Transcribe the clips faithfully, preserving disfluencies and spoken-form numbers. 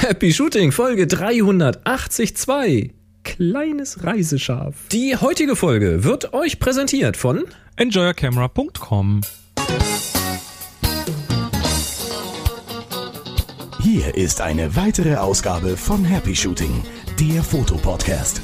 Happy Shooting, Folge dreihundertachtzig. Kleines Reiseschaf. Die heutige Folge wird euch präsentiert von enjoyer camera punkt com. Hier ist eine weitere Ausgabe von Happy Shooting, der Fotopodcast.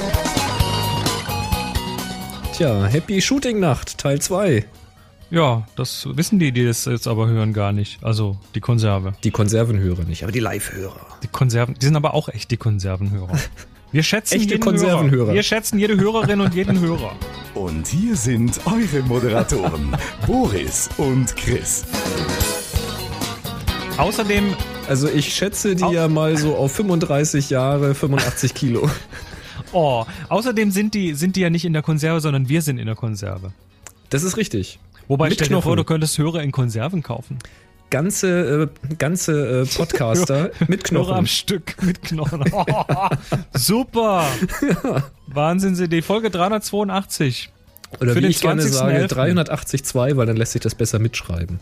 Tja, Happy Shooting Nacht, Teil zwei. Ja, das wissen die, die das jetzt aber hören, gar nicht. Also die Konserve. Die Konservenhörer nicht, aber die Live-Hörer. Die Konserven, die sind aber auch echt die Konservenhörer. Wir schätzen Echte jeden Konservenhörer. Hörer. Wir schätzen jede Hörerin und jeden Hörer. Und hier sind eure Moderatoren, Boris und Chris. Außerdem... Also ich schätze die ja mal so auf fünfunddreißig Jahre, fünfundachtzig Kilo. Oh, außerdem sind die, sind die ja nicht in der Konserve, sondern wir sind in der Konserve. Das ist richtig. Wobei, Mit stell dir Knochen. vor, du könntest Hörer in Konserven kaufen. Ganze, äh, ganze äh, Podcaster mit Knochen. Hörer am Stück mit Knochen. Oh, super. Ja. Wahnsinn, die Folge dreihundertzweiundachtzig. Oder für wie den ich gerne sage, zwanzigsten dreihundertachtzig, weil dann lässt sich das besser mitschreiben.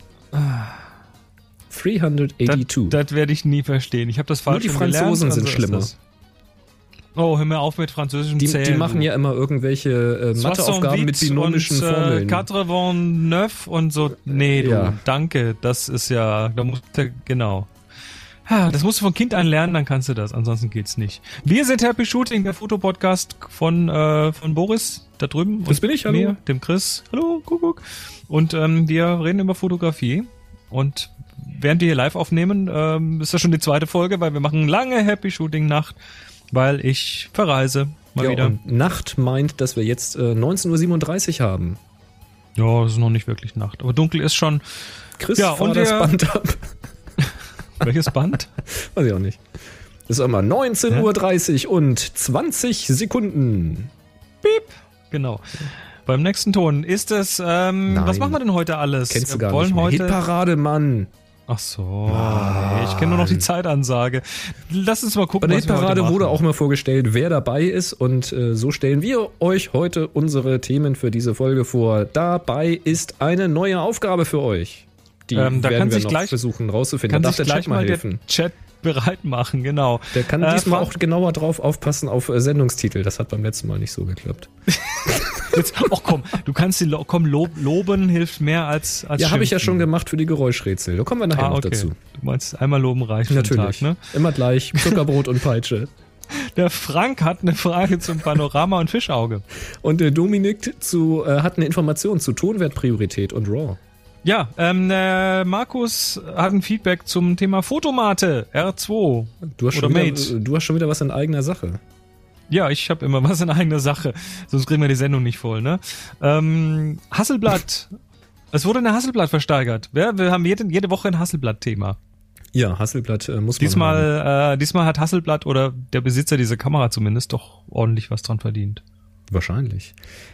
dreihundertachtzig. Das, das werde ich nie verstehen. Ich habe das falsch gelernt. Nur die Franzosen gelernt, sind also schlimmer. Oh, hör mir auf mit französischen die, Zählen. Die machen ja immer irgendwelche äh, Matheaufgaben mit binomischen und, Formeln. Äh, quatre-vingt-neuf und so. Nee, du, ja. danke. Das ist ja, da musst du, genau. Das musst du von Kind an lernen, dann kannst du das. Ansonsten geht's nicht. Wir sind Happy Shooting, der Fotopodcast von, äh, von Boris, da drüben. Das bin ich, hallo. Mir, dem Chris. Hallo, Kuckuck. Und ähm, wir reden über Fotografie. Und während wir hier live aufnehmen, ähm, ist das schon die zweite Folge, weil wir machen lange Happy Shooting Nacht. Weil ich verreise mal ja, wieder. Und Nacht meint, dass wir jetzt äh, neunzehn Uhr siebenunddreißig haben. Ja, das ist noch nicht wirklich Nacht. Aber dunkel ist schon. Chris, ja, fahr und das der, Band ab. Welches Band? Weiß ich auch nicht. Das ist immer neunzehn Uhr dreißig und zwanzig Sekunden. Piep. Genau. Beim nächsten Ton ist es, ähm, was machen wir denn heute alles? Kennst du wir gar wollen nicht mehr. heute Hitparade, Mann. Ach so, nee, ich kenne nur noch die Zeitansage. Lass uns mal gucken, Bei der was wir heute Hitparade machen. wurde auch mal vorgestellt, wer dabei ist, und äh, so stellen wir euch heute unsere Themen für diese Folge vor. Dabei ist eine neue Aufgabe für euch. Die ähm, da werden kann wir sich noch gleich, versuchen rauszufinden. Kann da darf sich der gleich Chat mal mal helfen. Der Chat bereit machen, genau. Der kann äh, diesmal auch genauer drauf aufpassen auf äh, Sendungstitel. Das hat beim letzten Mal nicht so geklappt. Jetzt, ach komm, du kannst die, komm, lob, loben hilft mehr als als Ja, habe ich ja schimpfen. schon gemacht für die Geräuschrätsel. Da kommen wir nachher ah, noch okay. dazu. Du meinst, einmal loben reicht für Natürlich. den Tag, ne? Immer gleich. Zuckerbrot und Peitsche. Der Frank hat eine Frage zum Panorama und Fischauge. Und der Dominik zu, äh, hat eine Information zu Tonwertpriorität und RAW. Ja, ähm, äh, Markus hat ein Feedback zum Thema Fotomate R zwei. Du hast, oder schon Mate. wieder, du hast schon wieder was in eigener Sache. Ja, ich habe immer was in eigener Sache. Sonst kriegen wir die Sendung nicht voll, ne? Ähm, Hasselblatt. Es wurde eine Hasselblatt versteigert. Ja, wir haben jede, jede Woche ein Hasselblatt-Thema. Ja, Hasselblatt äh, muss man Diesmal, haben. äh, diesmal hat Hasselblatt oder der Besitzer dieser Kamera zumindest doch ordentlich was dran verdient. Wahrscheinlich.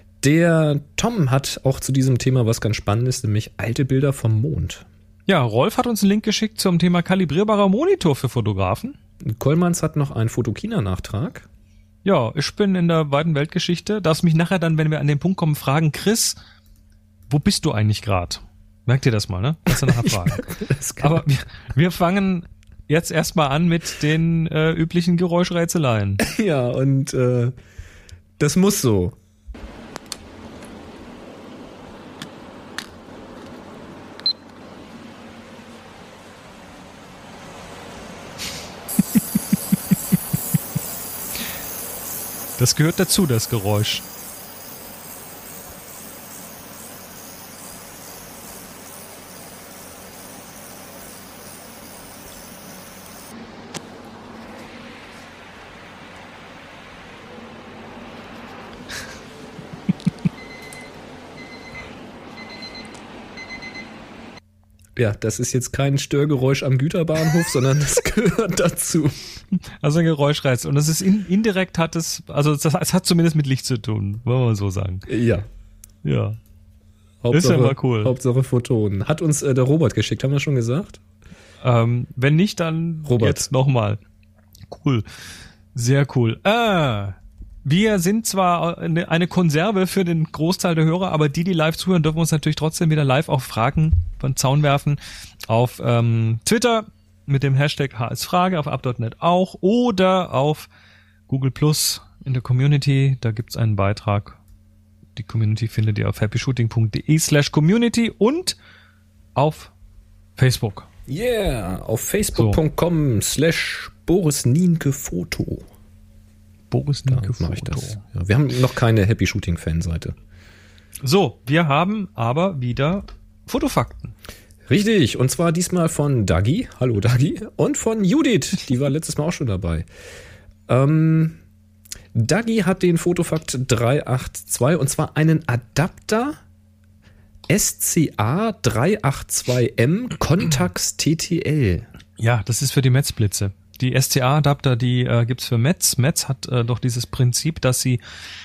Der Tom hat auch zu diesem Thema was ganz Spannendes, nämlich alte Bilder vom Mond. Ja, Rolf hat uns einen Link geschickt zum Thema kalibrierbarer Monitor für Fotografen. Kollmanns hat noch einen Fotokina-Nachtrag. Ja, ich bin in der weiten Weltgeschichte. Darfst mich nachher dann, wenn wir an den Punkt kommen, fragen, Chris, wo bist du eigentlich gerade? Merkt ihr das mal, ne? Kannst du nachher fragen. Aber wir, wir fangen jetzt erstmal an mit den äh, üblichen Geräuschrätseleien. Ja, und äh, das muss so. Das gehört dazu, das Geräusch. Ja, das ist jetzt kein Störgeräusch am Güterbahnhof, sondern das gehört dazu. Also ein Geräuschreiz. Und es ist in, indirekt hat es, also es, es hat zumindest mit Licht zu tun, wollen wir mal so sagen. Ja. Ja. Hauptsache, ist ja mal cool. Hauptsache Photonen. Hat uns äh, der Robert geschickt, haben wir schon gesagt? Ähm, wenn nicht, dann Robert. Jetzt nochmal. Cool. Sehr cool. Ah, wir sind zwar eine, eine Konserve für den Großteil der Hörer, aber die, die live zuhören, dürfen uns natürlich trotzdem wieder live auch Fragen von Zaun werfen. Auf ähm, Twitter mit dem Hashtag H S Frage, auf up Punkt net auch oder auf Google Plus in der Community. Da gibt's einen Beitrag. Die Community findet ihr auf happyshooting.de slash community und auf Facebook. Yeah, auf facebook.com slash Boris Nienke Foto. Boris Nienke Foto. Ich das. Ja, wir haben noch keine Happy Shooting Fanseite. So, wir haben aber wieder Fotofakten. Richtig, und zwar diesmal von Dagi, hallo Dagi, und von Judith, die war letztes Mal auch schon dabei. Ähm, Dagi hat den Fotofakt drei acht zwei und zwar einen Adapter S C A drei acht zwei M Contax T T L. Ja, das ist für die Metzblitze. Die S C A-Adapter, die äh, gibt's für Metz. Metz hat äh, doch dieses Prinzip, dass sie,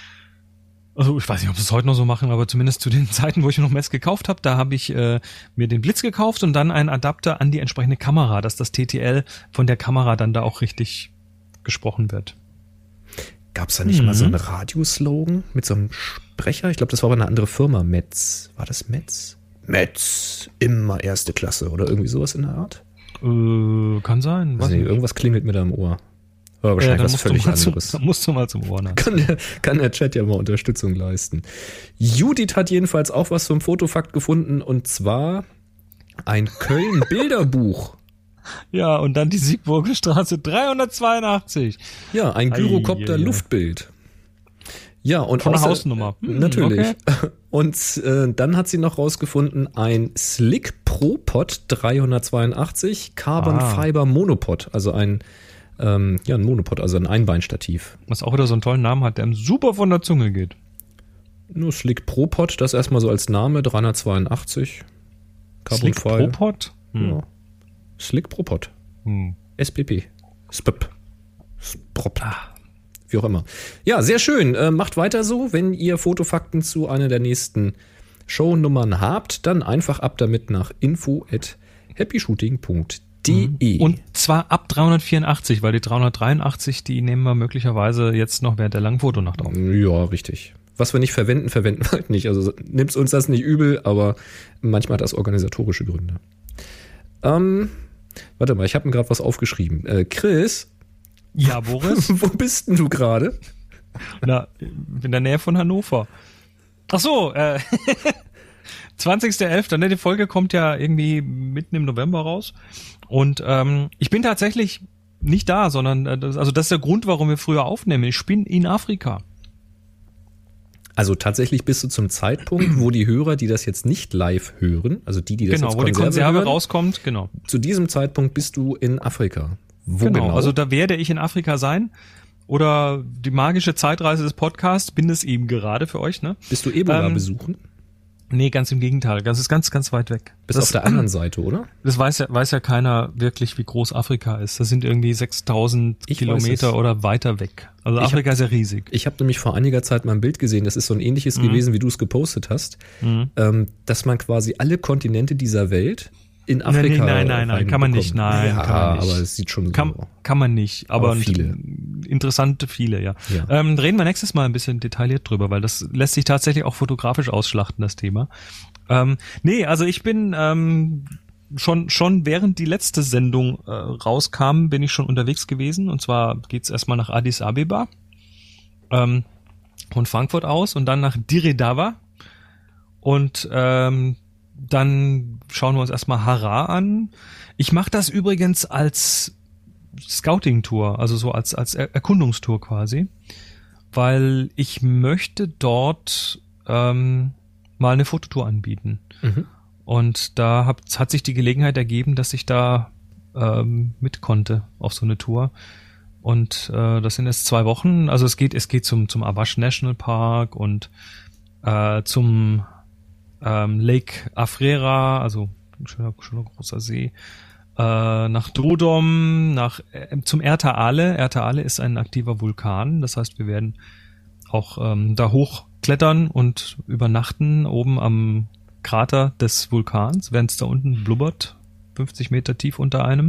also ich weiß nicht, ob sie es heute noch so machen, aber zumindest zu den Zeiten, wo ich noch Metz gekauft habe, da habe ich äh, mir den Blitz gekauft und dann einen Adapter an die entsprechende Kamera, dass das T T L von der Kamera dann da auch richtig gesprochen wird. Gab's da nicht mhm. mal so einen Radioslogan mit so einem Sprecher? Ich glaube, das war aber eine andere Firma, Metz. War das Metz? Metz, immer erste Klasse oder irgendwie sowas in der Art? Äh, kann sein. Also nee, irgendwas klingelt mir da im Ohr. Aber wahrscheinlich ja, was völlig anderes. Da musst du mal zum Ohr nach. Kann der, kann der Chat ja mal Unterstützung leisten. Judith hat jedenfalls auch was zum Fotofakt gefunden und zwar ein Köln-Bilderbuch. Ja, und dann die Siegburger Straße dreihundertzweiundachtzig. Ja, ein Gyrocopter-Luftbild. Ja, und von der Hausnummer. Hm, natürlich. Okay. Und äh, dann hat sie noch rausgefunden, ein Slick ProPod dreihundertzweiundachtzig Carbon ah. Fiber Monopod, also ein ähm, ja ein Monopod, also ein Einbeinstativ. Was auch wieder so einen tollen Namen hat, der super von der Zunge geht. Nur Slick ProPod, das erstmal so als Name, dreihundertzweiundachtzig. Carbon Slick Fiber. ProPod? Hm. Ja. Slick ProPod. Hm. S P P. S P P. Sprop. Ah. Wie auch immer. Ja, sehr schön. Äh, macht weiter so. Wenn ihr Fotofakten zu einer der nächsten Shownummern habt, dann einfach ab damit nach info at happyshooting punkt de. Und zwar ab dreihundertvierundachtzig, weil die dreihundertdreiundachtzig, die nehmen wir möglicherweise jetzt noch während der langen Fotonacht auf. Ja, richtig. Was wir nicht verwenden, verwenden wir halt nicht. Also nimmt uns das nicht übel, aber manchmal hat das organisatorische Gründe. Ähm, warte mal, ich habe mir gerade was aufgeschrieben. Äh, Chris. Ja, Boris? Wo bist denn du gerade? Na, in der Nähe von Hannover. Ach so, äh, zwanzigster elfter Ne, die Folge kommt ja irgendwie mitten im November raus. Und ähm, ich bin tatsächlich nicht da, sondern, äh, das, also das ist der Grund, warum wir früher aufnehmen. Ich bin in Afrika. Also tatsächlich bist du zum Zeitpunkt, wo die Hörer, die das jetzt nicht live hören, also die, die das genau, jetzt wo die Konserve hören, rauskommt, genau. Zu diesem Zeitpunkt bist du in Afrika. Wo genau, genau? Also da werde ich in Afrika sein. Oder die magische Zeitreise des Podcasts, bin es eben gerade für euch, ne? Bist du Ebola ähm, besuchen? Nee, ganz im Gegenteil. Das ist ganz, ganz weit weg. Bist das, auf der anderen Seite, oder? Das weiß ja, weiß ja keiner wirklich, wie groß Afrika ist. Das sind irgendwie sechstausend ich Kilometer oder weiter weg. Also ich Afrika hab, ist ja riesig. Ich habe nämlich vor einiger Zeit mal ein Bild gesehen, das ist so ein ähnliches mhm. gewesen, wie du es gepostet hast, mhm. ähm, dass man quasi alle Kontinente dieser Welt in Afrika. Nein, nein, nein, nein, kann man nicht, nein, ja, kann man nicht. Aber es sieht schon kann, so. Kann man nicht, aber, aber viele. Interessante viele, ja. ja. Ähm, reden wir nächstes Mal ein bisschen detailliert drüber, weil das lässt sich tatsächlich auch fotografisch ausschlachten, das Thema. Ähm, nee, also ich bin ähm, schon schon während die letzte Sendung äh, rauskam, bin ich schon unterwegs gewesen. Und zwar geht's erstmal nach Addis Abeba ähm, von Frankfurt aus und dann nach Dire Dawa. Und ähm, dann schauen wir uns erstmal Harar an. Ich mache das übrigens als Scouting-Tour, also so als als er- Erkundungstour quasi, weil ich möchte dort ähm, mal eine Fototour anbieten. Mhm. Und da hab, hat sich die Gelegenheit ergeben, dass ich da ähm, mit konnte auf so eine Tour. Und äh, das sind jetzt zwei Wochen. Also es geht es geht zum zum Awash National Park und äh, zum ähm, Lake Afrera, also ein schöner, schöner großer See, äh, nach Dodom, nach äh, zum Ertaale. Ertaale ist ein aktiver Vulkan. Das heißt, wir werden auch ähm, da hochklettern und übernachten oben am Krater des Vulkans, während es da unten blubbert, fünfzig Meter tief unter einem.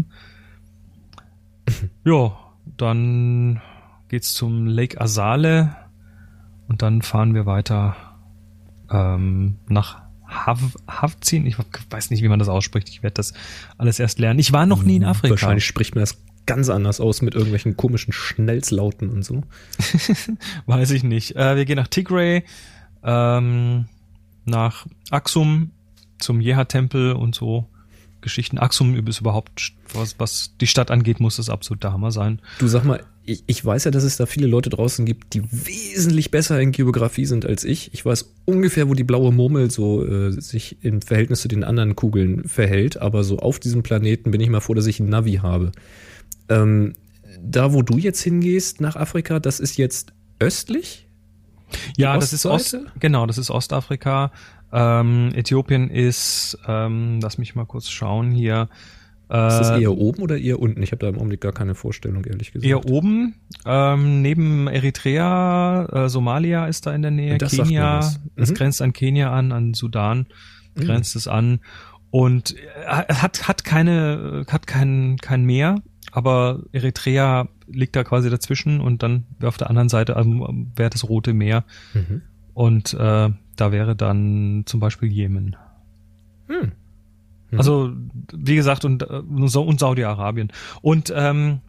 Ja, dann geht's zum Lake Asale und dann fahren wir weiter ähm, nach Hav, Havzin, ich weiß nicht, wie man das ausspricht, ich werde das alles erst lernen. Ich war noch nie in Afrika. Wahrscheinlich spricht man das ganz anders aus mit irgendwelchen komischen Schnellslauten und so. Weiß ich nicht. Äh, wir gehen nach Tigray, ähm, nach Aksum, zum Jeha-Tempel und so Geschichten. Aksum ist überhaupt, was, was die Stadt angeht, muss das absolut der Hammer sein. Du sag mal, ich, ich weiß ja, dass es da viele Leute draußen gibt, die wesentlich besser in Geografie sind als ich. Ich weiß ungefähr, wo die blaue Murmel so äh, sich im Verhältnis zu den anderen Kugeln verhält, aber so auf diesem Planeten bin ich mal froh, dass ich ein Navi habe. Ähm, da, wo du jetzt hingehst nach Afrika, das ist jetzt östlich? Ja, das ist Ost, genau, das ist Ostafrika. Ähm, Äthiopien ist, ähm, lass mich mal kurz schauen hier. Äh, ist das eher oben oder eher unten? Ich habe da im Augenblick gar keine Vorstellung, ehrlich gesagt. Eher oben, ähm, neben Eritrea, äh, Somalia ist da in der Nähe, das Kenia, mhm. es grenzt an Kenia an, an Sudan grenzt mhm. es an und äh, hat hat keine, hat kein kein Meer, aber Eritrea liegt da quasi dazwischen und dann auf der anderen Seite also, wäre das Rote Meer mhm. und äh, da wäre dann zum Beispiel Jemen. Hm. Mhm. Also, wie gesagt, und, und Saudi-Arabien. Und ähm,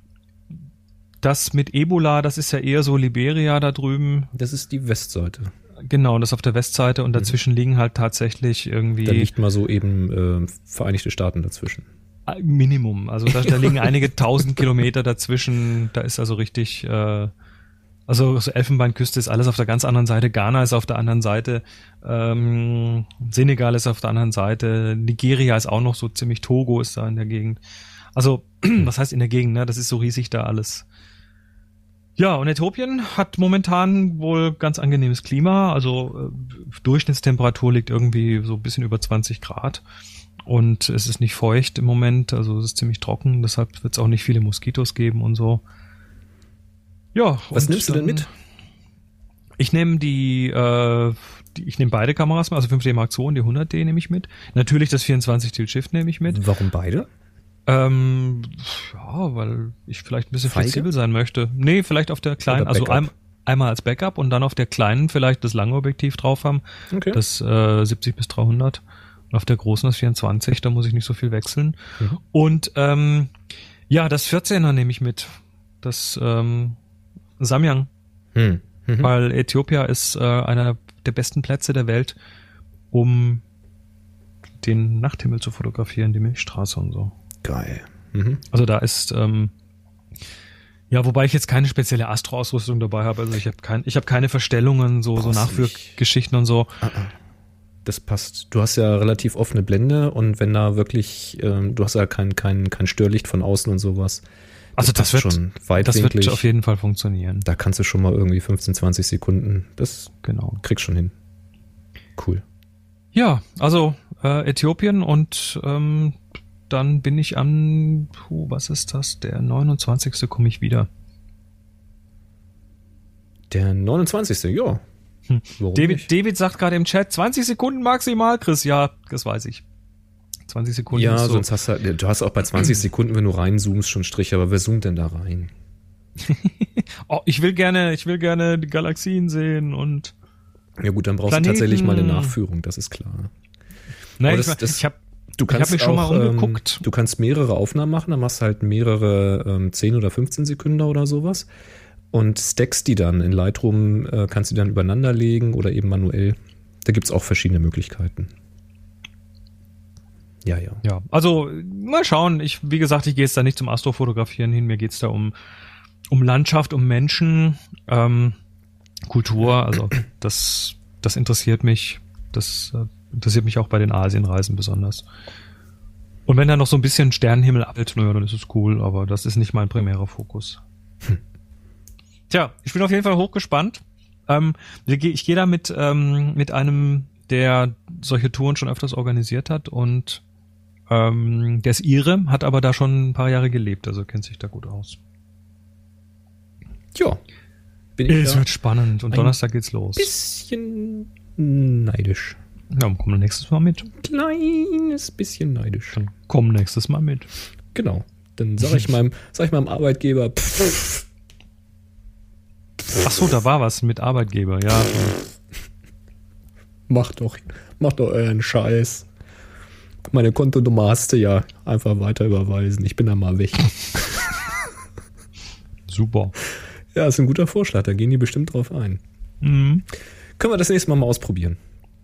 das mit Ebola, das ist ja eher so Liberia da drüben. Das ist die Westseite. Genau, das auf der Westseite und dazwischen mhm. liegen halt tatsächlich irgendwie... Da liegt mal so eben äh, Vereinigte Staaten dazwischen. Minimum. Also da, da liegen einige tausend Kilometer dazwischen. Da ist also richtig... Äh, Also so Elfenbeinküste ist alles auf der ganz anderen Seite, Ghana ist auf der anderen Seite, ähm, Senegal ist auf der anderen Seite, Nigeria ist auch noch so ziemlich, Togo ist da in der Gegend. Also, was heißt in der Gegend, ne? Das ist so riesig da alles. Ja, und Äthiopien hat momentan wohl ganz angenehmes Klima, also äh, Durchschnittstemperatur liegt irgendwie so ein bisschen über zwanzig Grad und es ist nicht feucht im Moment, also es ist ziemlich trocken, deshalb wird es auch nicht viele Moskitos geben und so. Ja, was nimmst du denn mit? Ich nehme die, äh, die, ich nehme beide Kameras mit, also fünf D Mark zwei und die hundert D nehme ich mit. Natürlich das vierundzwanzig Tilt Shift nehme ich mit. Warum beide? Ähm, ja, weil ich vielleicht ein bisschen Feige? flexibel sein möchte. Nee, vielleicht auf der kleinen, also ein, einmal als Backup und dann auf der kleinen vielleicht das lange Objektiv drauf haben, okay. Das äh, siebzig bis dreihundert. Und auf der großen das vierundzwanzig, da muss ich nicht so viel wechseln. Mhm. Und ähm, ja, das vierzehner nehme ich mit. Das ähm, Samyang, hm. mhm. weil Äthiopien ist äh, einer der besten Plätze der Welt, um den Nachthimmel zu fotografieren, die Milchstraße und so. Geil. Mhm. Also da ist, ähm, ja, wobei ich jetzt keine spezielle Astro-Ausrüstung dabei habe, also ich habe kein, ich habe keine Verstellungen, so, so Nachführgeschichten und so. Ah, ah. Das passt. Du hast ja relativ offene Blende und wenn da wirklich, ähm, du hast ja kein, kein, kein Störlicht von außen und sowas. Also das, das wird schon das wird auf jeden Fall funktionieren. Da kannst du schon mal irgendwie fünfzehn, zwanzig Sekunden, das genau kriegst schon hin. Cool. Ja, also äh, Äthiopien und ähm, dann bin ich am, puh, was ist das? Der neunundzwanzigste komme ich wieder. Der neunundzwanzigste Ja. Hm. David, David sagt gerade im Chat, zwanzig Sekunden maximal, Chris. Ja, das weiß ich. zwanzig Sekunden. Ja, so. sonst hast du, du hast auch bei zwanzig Sekunden, wenn du reinzoomst, schon Strich, aber wer zoomt denn da rein? Oh, ich will gerne, ich will gerne die Galaxien sehen und ja gut, dann brauchst Planeten. Du tatsächlich mal eine Nachführung, das ist klar. Nein, das, ich, das, ich habe du kannst ich hab mich auch, schon mal umgeguckt. Ähm, du kannst mehrere Aufnahmen machen, dann machst du halt mehrere ähm, zehn oder fünfzehn Sekunden oder sowas und stackst die dann in Lightroom, äh, kannst die dann übereinander legen oder eben manuell. Da gibt's auch verschiedene Möglichkeiten. Ja, ja. Ja, also mal schauen. Ich, wie gesagt, ich gehe jetzt da nicht zum Astrofotografieren hin. Mir geht's da um um Landschaft, um Menschen, ähm, Kultur. Also das das interessiert mich. Das äh, interessiert mich auch bei den Asienreisen besonders. Und wenn da noch so ein bisschen Sternenhimmel abhält, naja, dann ist es cool. Aber das ist nicht mein primärer Fokus. Hm. Tja, ich bin auf jeden Fall hochgespannt. Ähm, ich gehe da mit ähm, mit einem, der solche Touren schon öfters organisiert hat und Ähm, der ist Ire, hat aber da schon ein paar Jahre gelebt, also kennt sich da gut aus. Ja. Bin ich es wird spannend und Donnerstag geht's los. Bisschen neidisch. Ja, komm nächstes Mal mit. Kleines bisschen neidisch. Dann komm nächstes Mal mit. Genau. Dann sag ich meinem, sag ich meinem Arbeitgeber. Pff. Ach so, da war was mit Arbeitgeber, ja. Mach doch, mach doch euren Scheiß. Meine Kontonummer hast du ja. Einfach weiter überweisen. Ich bin da mal weg. Super. Ja, ist ein guter Vorschlag. Da gehen die bestimmt drauf ein. Mhm. Können wir das nächste Mal mal ausprobieren.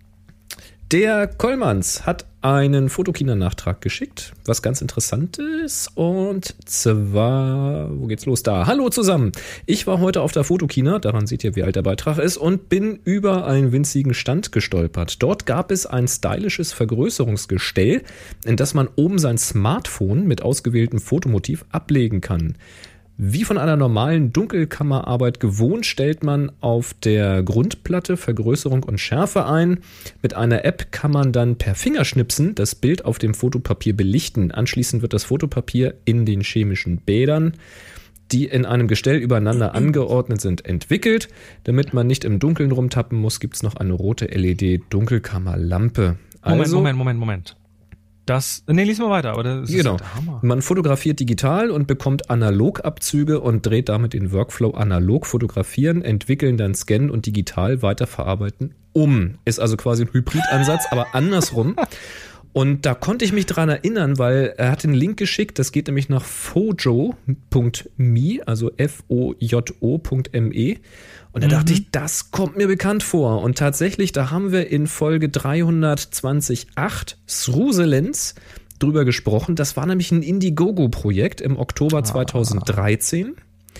Der Kollmanns hat einen Fotokina-Nachtrag geschickt, was ganz interessant ist. Und zwar, wo geht's los? Da. Hallo zusammen. Ich war heute auf der Fotokina, daran seht ihr, wie alt der Beitrag ist, und bin über einen winzigen Stand gestolpert. Dort gab es ein stylisches Vergrößerungsgestell, in das man oben sein Smartphone mit ausgewähltem Fotomotiv ablegen kann. Wie von einer normalen Dunkelkammerarbeit gewohnt, stellt man auf der Grundplatte Vergrößerung und Schärfe ein. Mit einer App kann man dann per Fingerschnipsen das Bild auf dem Fotopapier belichten. Anschließend wird das Fotopapier in den chemischen Bädern, die in einem Gestell übereinander angeordnet sind, entwickelt. Damit man nicht im Dunkeln rumtappen muss, gibt es noch eine rote L E D-Dunkelkammerlampe. Also, Moment, Moment, Moment, Moment. Das, nee, lies mal weiter, aber das ist genau. der Hammer. Man fotografiert digital und bekommt Analogabzüge und dreht damit den Workflow analog fotografieren, entwickeln, dann scannen und digital weiterverarbeiten um. Ist also quasi ein Hybridansatz, aber andersrum. Und da konnte ich mich dran erinnern, weil er hat den Link geschickt, das geht nämlich nach fojo punkt me, also F O J O Punkt M E. Und da mhm. dachte ich, das kommt mir bekannt vor. Und tatsächlich, da haben wir in Folge dreihundertzwanzig Punkt acht Sruselenz drüber gesprochen. Das war nämlich ein Indiegogo-Projekt im Oktober ah. zweitausenddreizehn.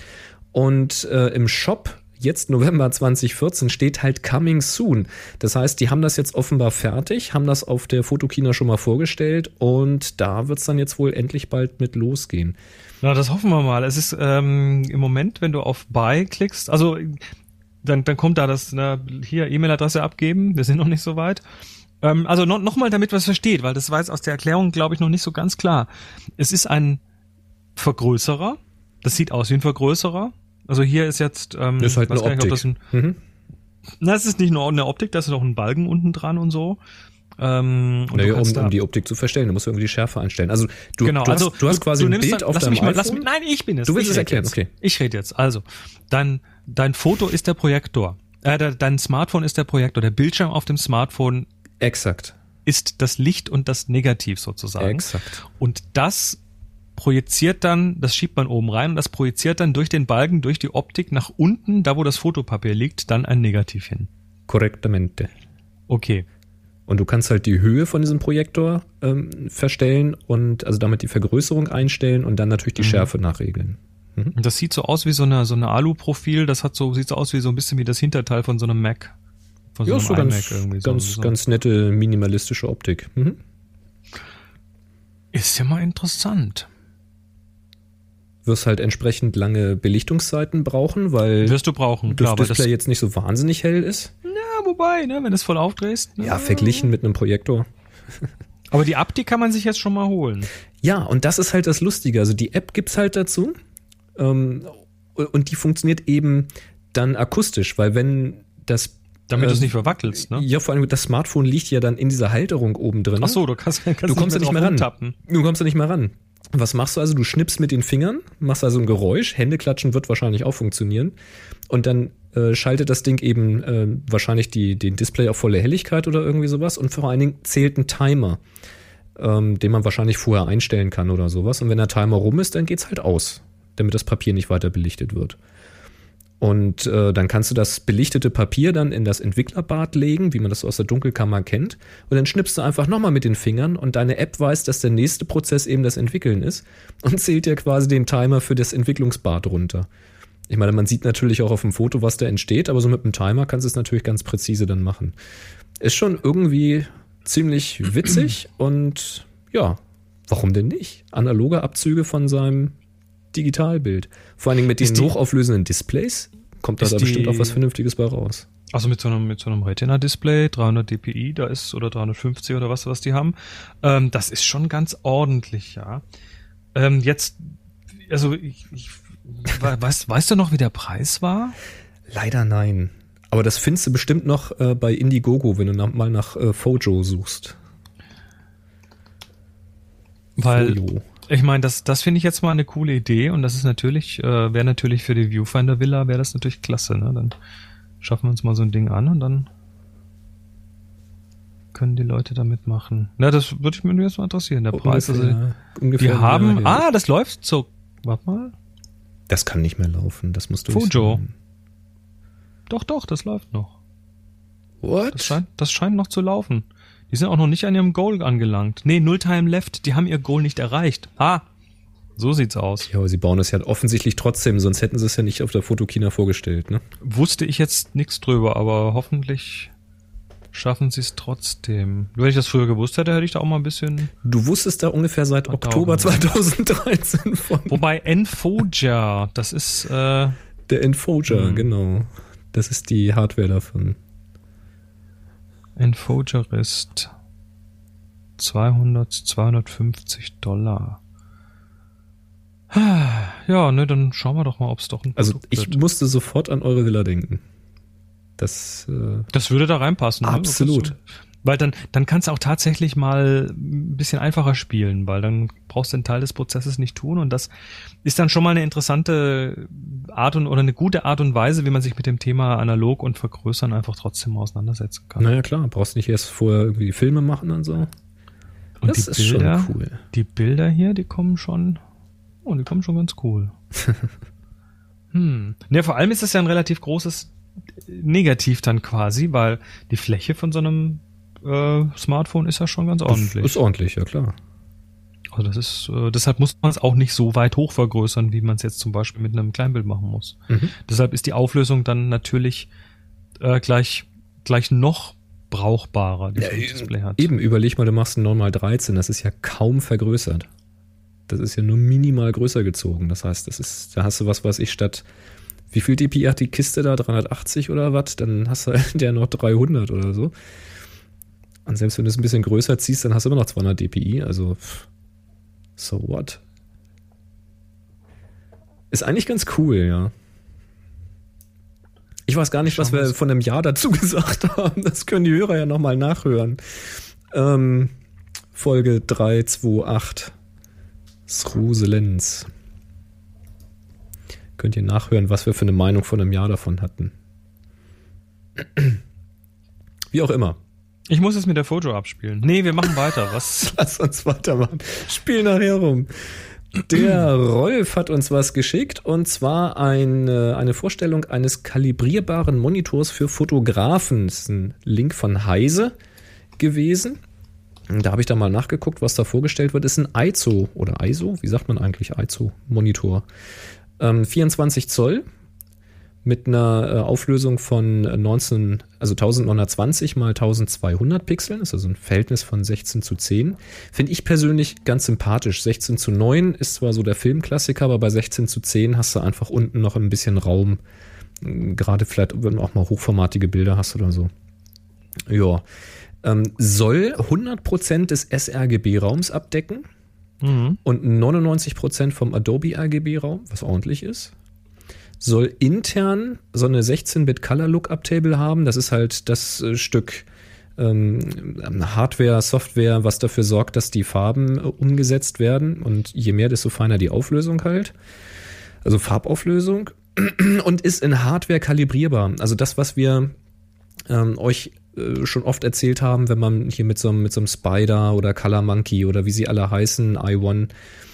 Und äh, im Shop jetzt November zwanzig vierzehn steht halt Coming Soon. Das heißt, die haben das jetzt offenbar fertig, haben das auf der Fotokina schon mal vorgestellt und da wird es dann jetzt wohl endlich bald mit losgehen. Na, das hoffen wir mal. Es ist ähm, im Moment, wenn du auf Buy klickst, also dann, dann kommt da das, ne, hier E-Mail-Adresse abgeben, wir sind noch nicht so weit. Ähm, also no, noch mal, damit man es versteht, weil das war jetzt aus der Erklärung, glaube ich, noch nicht so ganz klar. Es ist ein Vergrößerer, das sieht aus wie ein Vergrößerer. Also hier ist jetzt, ähm, das ist halt eine weiß gar nicht, ob Optik. das ein, mhm. Na, es ist nicht nur eine Optik, da ist noch ein Balken unten dran und so. Ähm, und naja, du um, da, um die Optik zu verstellen, du musst irgendwie die Schärfe einstellen. Also du, genau, du, also hast, du hast quasi du ein Bild dann, auf lass deinem mich mal, iPhone. Lass mich, nein, ich bin es. Du willst ich es erklären, jetzt. okay. Ich rede jetzt. Also, dein, dein Foto ist der Projektor. Äh, dein Smartphone ist der Projektor. Der Bildschirm auf dem Smartphone Exakt. ist das Licht und das Negativ sozusagen. Exakt. Und das projiziert dann, das schiebt man oben rein und das projiziert dann durch den Balken, durch die Optik nach unten, da wo das Fotopapier liegt, dann ein Negativ hin. Korrektamente. Okay. Und du kannst halt die Höhe von diesem Projektor ähm, verstellen und also damit die Vergrößerung einstellen und dann natürlich die mhm. Schärfe nachregeln. Mhm. Und das sieht so aus wie so eine, so eine Alu-Profil, das hat so, sieht so aus wie so ein bisschen wie das Hinterteil von so einem Mac. Von ja, so einem so ist so iMac ganz, irgendwie. ganz, so. ganz nette minimalistische Optik. Mhm. Ist ja mal interessant. Wirst halt entsprechend lange Belichtungszeiten brauchen, weil wirst du brauchen, das klar, Display das jetzt nicht so wahnsinnig hell ist. Ja, wobei, ne, wenn du es voll aufdrehst. Ne? Ja, verglichen mit einem Projektor. Aber die App, kann man sich jetzt schon mal holen. Ja, und das ist halt das Lustige. Also die App gibt's halt dazu ähm, und die funktioniert eben dann akustisch, weil wenn das damit äh, du es nicht verwackelst, ne? Ja, vor allem das Smartphone liegt ja dann in dieser Halterung oben drin. Ach so, du kannst, kannst du kommst nicht ja nicht mehr ran. Tappen. Du kommst ja nicht mehr ran. Was machst du also? Du schnippst mit den Fingern, machst also ein Geräusch, Händeklatschen wird wahrscheinlich auch funktionieren und dann äh, schaltet das Ding eben äh, wahrscheinlich die, den Display auf volle Helligkeit oder irgendwie sowas und vor allen Dingen zählt ein Timer, ähm, den man wahrscheinlich vorher einstellen kann oder sowas und wenn der Timer rum ist, dann geht's halt aus, damit das Papier nicht weiter belichtet wird. Und äh, dann kannst du das belichtete Papier dann in das Entwicklerbad legen, wie man das so aus der Dunkelkammer kennt. Und dann schnippst du einfach nochmal mit den Fingern und deine App weiß, dass der nächste Prozess eben das Entwickeln ist und zählt dir quasi den Timer für das Entwicklungsbad runter. Ich meine, man sieht natürlich auch auf dem Foto, was da entsteht, aber so mit dem Timer kannst du es natürlich ganz präzise dann machen. Ist schon irgendwie ziemlich witzig und ja, warum denn nicht? Analoge Abzüge von seinem Digitalbild. Vor allen Dingen mit diesen hochauflösenden Displays kommt da, da bestimmt auch was Vernünftiges bei raus. Also mit so einem, mit so einem Retina-Display, dreihundert dpi, da ist, oder dreihundertfünfzig oder was, was die haben. Ähm, das ist schon ganz ordentlich, ja. Ähm, jetzt, also, ich, ich, weißt, weißt du noch, wie der Preis war? Leider nein. Aber das findest du bestimmt noch äh, bei Indiegogo, wenn du nach, mal nach äh, Fojo suchst. Weil, Fojo. Ich meine, das, das finde ich jetzt mal eine coole Idee und das ist natürlich, äh, wäre natürlich für die Viewfinder Villa, wäre das natürlich klasse, ne? Dann schaffen wir uns mal so ein Ding an und dann können die Leute damit machen? Na, das würde ich mir jetzt mal interessieren. Der Preis, ungefähr, also, ungefähr wir haben, ah, das läuft so, warte mal. Das kann nicht mehr laufen, das musst du Fujo. Doch, doch, das läuft noch. What? Das scheint, das scheint noch zu laufen. Die sind auch noch nicht an ihrem Goal angelangt. Nee, Null Time Left, die haben ihr Goal nicht erreicht. Ah, so sieht's aus. Ja, aber sie bauen es ja offensichtlich trotzdem, sonst hätten sie es ja nicht auf der Fotokina vorgestellt, ne? Wusste ich jetzt nichts drüber, aber hoffentlich schaffen sie es trotzdem. Wenn ich das früher gewusst hätte, hätte ich da auch mal ein bisschen... Du wusstest da ungefähr seit Oktober zweitausenddreizehn von. Wobei Enfoja, das ist... Äh, Der Enfoja, hm. genau. Das ist die Hardware davon. Enfogerist. zweihundert, zweihundertfünfzig Dollar. Ja, ne, dann schauen wir doch mal, ob es doch ein Also Produkt ich wird. musste sofort an eure Villa denken. Das, äh, das würde da reinpassen. Absolut. Ne? Weil dann, dann kannst du auch tatsächlich mal ein bisschen einfacher spielen, weil dann brauchst du einen Teil des Prozesses nicht tun und das ist dann schon mal eine interessante Art und oder eine gute Art und Weise, wie man sich mit dem Thema analog und vergrößern einfach trotzdem auseinandersetzen kann. Naja, klar, brauchst nicht erst vorher irgendwie Filme machen und so. Und das die ist Bilder, schon cool. Die Bilder hier, die kommen schon, oh, die kommen schon ganz cool. hm. Ja, vor allem ist das ja ein relativ großes Negativ dann quasi, weil die Fläche von so einem äh, Smartphone ist ja schon ganz ordentlich. Das ist ordentlich, ja klar. Also das ist, äh, deshalb muss man es auch nicht so weit hoch vergrößern, wie man es jetzt zum Beispiel mit einem Kleinbild machen muss. Mhm. Deshalb ist die Auflösung dann natürlich äh, gleich, gleich noch brauchbarer, die Ja, so ein Display hat. Eben, überleg mal, du machst ein neun mal dreizehn, das ist ja kaum vergrößert. Das ist ja nur minimal größer gezogen. Das heißt, das ist, da hast du was, was ich statt, wie viel D P I hat die Kiste da, dreihundertachtzig oder was? Dann hast du halt der noch dreihundert oder so. Und selbst wenn du es ein bisschen größer ziehst, dann hast du immer noch zweihundert D P I, also so what? Ist eigentlich ganz cool, ja. Ich weiß gar nicht, was wir von einem Jahr dazu gesagt haben. Das können die Hörer ja nochmal nachhören. Ähm, Folge drei zwei acht. Sruselenz. Könnt ihr nachhören, was wir für eine Meinung von einem Jahr davon hatten. Wie auch immer. Ich muss es mit der Foto abspielen. Nee, wir machen weiter. Was? Lass uns weitermachen. Spiel nachher rum. Der Rolf hat uns was geschickt und zwar eine, eine Vorstellung eines kalibrierbaren Monitors für Fotografen. Das ist ein Link von Heise gewesen. Da habe ich da mal nachgeguckt, was da vorgestellt wird. Das ist ein I S O oder I S O, wie sagt man eigentlich I S O-Monitor. Ähm, vierundzwanzig Zoll mit einer äh, Auflösung von neunzehn, also neunzehnhundertzwanzig mal zwölfhundert Pixeln. Das ist also ein Verhältnis von sechzehn zu zehn. Finde ich persönlich ganz sympathisch. sechzehn zu neun ist zwar so der Filmklassiker, aber bei sechzehn zu zehn hast du einfach unten noch ein bisschen Raum. Gerade vielleicht, wenn du auch mal hochformatige Bilder hast oder so. Ja. Ähm, soll hundert Prozent des sRGB-Raums abdecken Mhm. und neunundneunzig Prozent vom Adobe R G B-Raum, was ordentlich ist. Soll intern so eine sechzehn Bit Color Lookup Table haben. Das ist halt das äh, Stück ähm, Hardware, Software, was dafür sorgt, dass die Farben äh, umgesetzt werden. Und je mehr, desto feiner die Auflösung halt. Also Farbauflösung. Und ist in Hardware kalibrierbar. Also das, was wir ähm, euch äh, schon oft erzählt haben, wenn man hier mit so einem, mit so einem Spider oder Color Monkey oder wie sie alle heißen, i eins,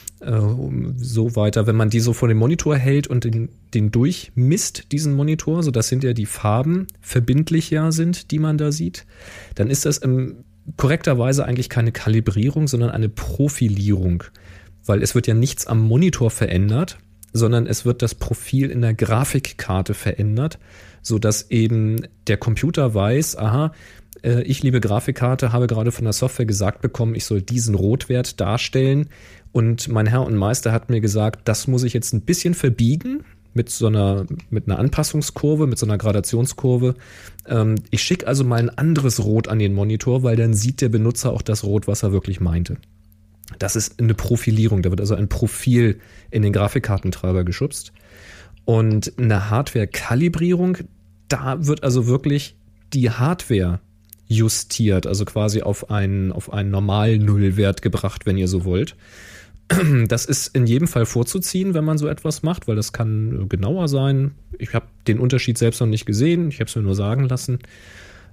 so weiter, wenn man die so vor dem Monitor hält und den, den durchmisst, diesen Monitor, sodass hinterher die Farben verbindlich ja sind, die man da sieht, dann ist das ähm, korrekterweise eigentlich keine Kalibrierung, sondern eine Profilierung, weil es wird ja nichts am Monitor verändert, sondern es wird das Profil in der Grafikkarte verändert, sodass eben der Computer weiß, aha, äh, ich liebe Grafikkarte, habe gerade von der Software gesagt bekommen, ich soll diesen Rotwert darstellen. Und mein Herr und Meister hat mir gesagt, das muss ich jetzt ein bisschen verbiegen mit so einer, mit einer Anpassungskurve, mit so einer Gradationskurve. Ähm, ich schicke also mal ein anderes Rot an den Monitor, weil dann sieht der Benutzer auch das Rot, was er wirklich meinte. Das ist eine Profilierung, da wird also ein Profil in den Grafikkartentreiber geschubst. Und eine Hardware-Kalibrierung, da wird also wirklich die Hardware justiert, also quasi auf einen, auf einen normalen Nullwert gebracht, wenn ihr so wollt. Das ist in jedem Fall vorzuziehen, wenn man so etwas macht, weil das kann genauer sein. Ich habe den Unterschied selbst noch nicht gesehen, ich habe es mir nur sagen lassen.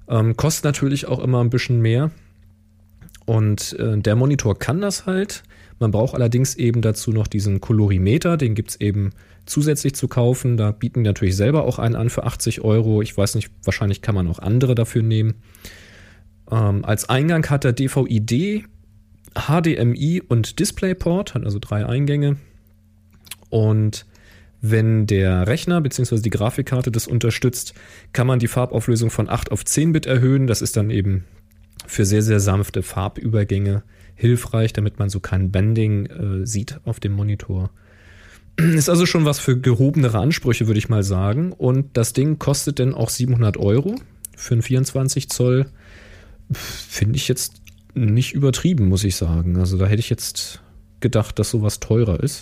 Ähm, kostet natürlich auch immer ein bisschen mehr. Und äh, der Monitor kann das halt. Man braucht allerdings eben dazu noch diesen Kolorimeter, den gibt's eben zusätzlich zu kaufen. Da bieten die natürlich selber auch einen an für achtzig Euro. Ich weiß nicht, wahrscheinlich kann man auch andere dafür nehmen. Ähm, als Eingang hat er D V I D, H D M I und DisplayPort, hat also drei Eingänge. Und wenn der Rechner bzw. die Grafikkarte das unterstützt, kann man die Farbauflösung von acht auf zehn Bit erhöhen. Das ist dann eben für sehr, sehr sanfte Farbübergänge hilfreich, damit man so kein Bending äh, sieht auf dem Monitor. Ist also schon was für gehobenere Ansprüche, würde ich mal sagen. Und das Ding kostet dann auch siebenhundert Euro für einen vierundzwanzig Zoll. Finde ich jetzt nicht übertrieben, muss ich sagen. Also da hätte ich jetzt gedacht, dass sowas teurer ist.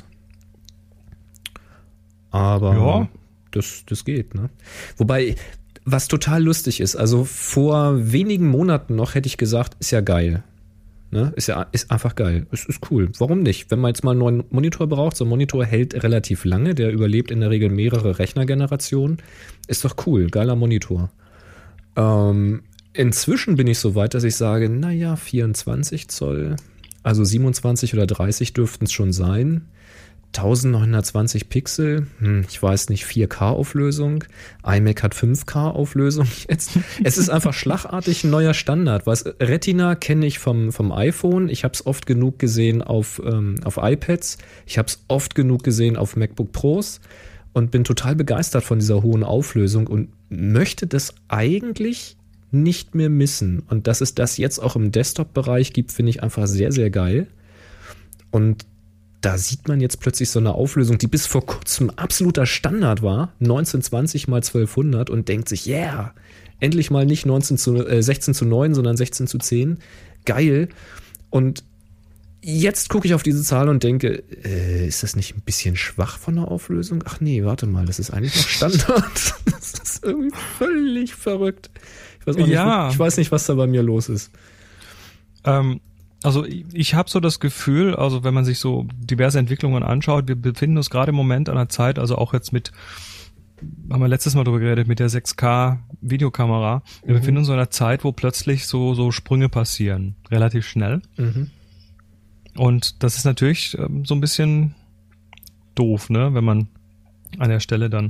Aber ja, das, das geht, ne? Wobei, was total lustig ist, also vor wenigen Monaten noch hätte ich gesagt, ist ja geil. Ne? Ist ja ist einfach geil. Es ist cool. Warum nicht? Wenn man jetzt mal einen neuen Monitor braucht, so ein Monitor hält relativ lange, der überlebt in der Regel mehrere Rechnergenerationen. Ist doch cool, geiler Monitor. Ähm, inzwischen bin ich so weit, dass ich sage, naja, vierundzwanzig Zoll, also siebenundzwanzig oder dreißig dürften es schon sein. neunzehnhundertzwanzig Pixel, hm, ich weiß nicht, vier K Auflösung, iMac hat fünf K Auflösung jetzt. Es ist einfach schlagartig ein neuer Standard. Was Retina kenne ich vom, vom iPhone, ich habe es oft genug gesehen auf, ähm, auf iPads, ich habe es oft genug gesehen auf MacBook Pros und bin total begeistert von dieser hohen Auflösung und möchte das eigentlich nicht mehr missen. Und dass es das jetzt auch im Desktop-Bereich gibt, finde ich einfach sehr, sehr geil. Und da sieht man jetzt plötzlich so eine Auflösung, die bis vor kurzem absoluter Standard war, neunzehnhundertzwanzig mal zwölfhundert, und denkt sich, yeah, endlich mal nicht neunzehn zu, äh, sechzehn zu neun, sondern sechzehn zu zehn. Geil. Und jetzt gucke ich auf diese Zahl und denke, äh, ist das nicht ein bisschen schwach von der Auflösung? Ach nee, warte mal, das ist eigentlich noch Standard. Das ist irgendwie völlig verrückt. Ich weiß, auch ja. nicht, ich weiß nicht, was da bei mir los ist. Ähm, Also ich habe so das Gefühl, also wenn man sich so diverse Entwicklungen anschaut, wir befinden uns gerade im Moment an einer Zeit, also auch jetzt mit, haben wir letztes Mal drüber geredet, mit der sechs K Videokamera, wir mhm. befinden uns in einer Zeit, wo plötzlich so so Sprünge passieren, relativ schnell. Mhm. Und das ist natürlich ähm, so ein bisschen doof, ne, wenn man an der Stelle dann,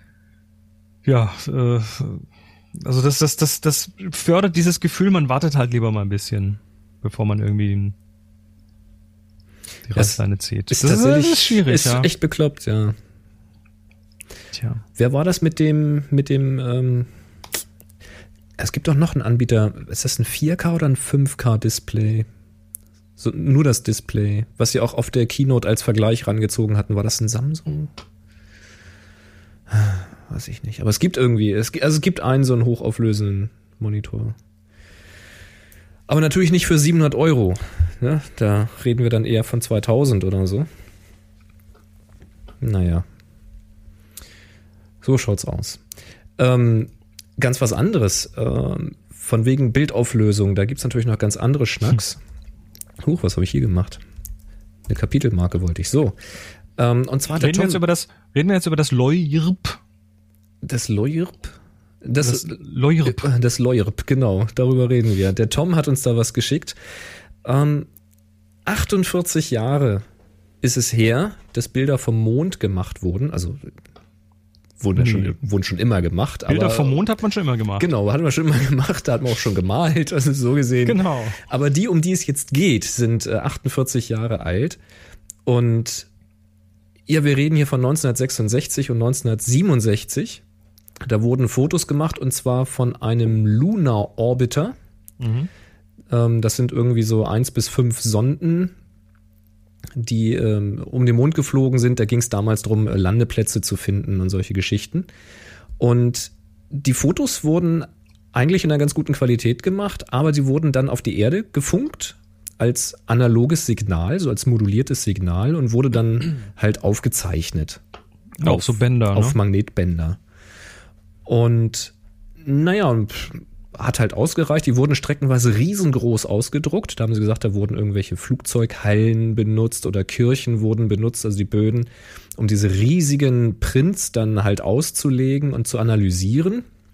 ja, äh, also das das das das fördert dieses Gefühl, man wartet halt lieber mal ein bisschen, bevor man irgendwie die Reißleine zieht. Ist das tatsächlich ist schwierig. Ist ja. echt bekloppt, ja. Tja. Wer war das mit dem, mit dem, ähm, es gibt doch noch einen Anbieter, ist das ein vier K oder ein fünf K Display? So, nur das Display, was sie auch auf der Keynote als Vergleich rangezogen hatten. War das ein Samsung? Weiß ich nicht. Aber es gibt irgendwie, es, also es gibt einen so einen hochauflösenden Monitor. Aber natürlich nicht für siebenhundert Euro. Ja, da reden wir dann eher von zweitausend oder so. Naja. So schaut's aus. Ähm, ganz was anderes. Ähm, von wegen Bildauflösung. Da gibt's natürlich noch ganz andere Schnacks. Huch, was habe ich hier gemacht? Eine Kapitelmarke wollte ich. So. Ähm, und zwar der reden, wir jetzt über das, reden wir jetzt über das Loirp. Das Loirp? Das, das Loirp. Das Loirp, genau. Darüber reden wir. Der Tom hat uns da was geschickt. Ähm, achtundvierzig Jahre ist es her, dass Bilder vom Mond gemacht wurden. Also wurden, nee. schon, wurden schon immer gemacht. Bilder aber, vom Mond hat man schon immer gemacht. Genau, hat man schon immer gemacht. Da hat man auch schon gemalt, also so gesehen. Genau. Aber die, um die es jetzt geht, sind äh, achtundvierzig Jahre alt. Und ja, wir reden hier von neunzehnhundertsechsundsechzig und neunzehnhundertsiebenundsechzig. Da wurden Fotos gemacht, und zwar von einem Lunar Orbiter. Mhm. Ähm, das sind irgendwie so eins bis fünf Sonden, die ähm, um den Mond geflogen sind. Da ging es damals darum, Landeplätze zu finden und solche Geschichten. Und die Fotos wurden eigentlich in einer ganz guten Qualität gemacht, aber sie wurden dann auf die Erde gefunkt als analoges Signal, so als moduliertes Signal, und wurde dann halt aufgezeichnet. Auf, auf so Bänder, Auf ne? Magnetbänder. Und naja, hat halt ausgereicht. Die wurden streckenweise riesengroß ausgedruckt. Da haben sie gesagt, da wurden irgendwelche Flugzeughallen benutzt oder Kirchen wurden benutzt, also die Böden, um diese riesigen Prints dann halt auszulegen und zu analysieren.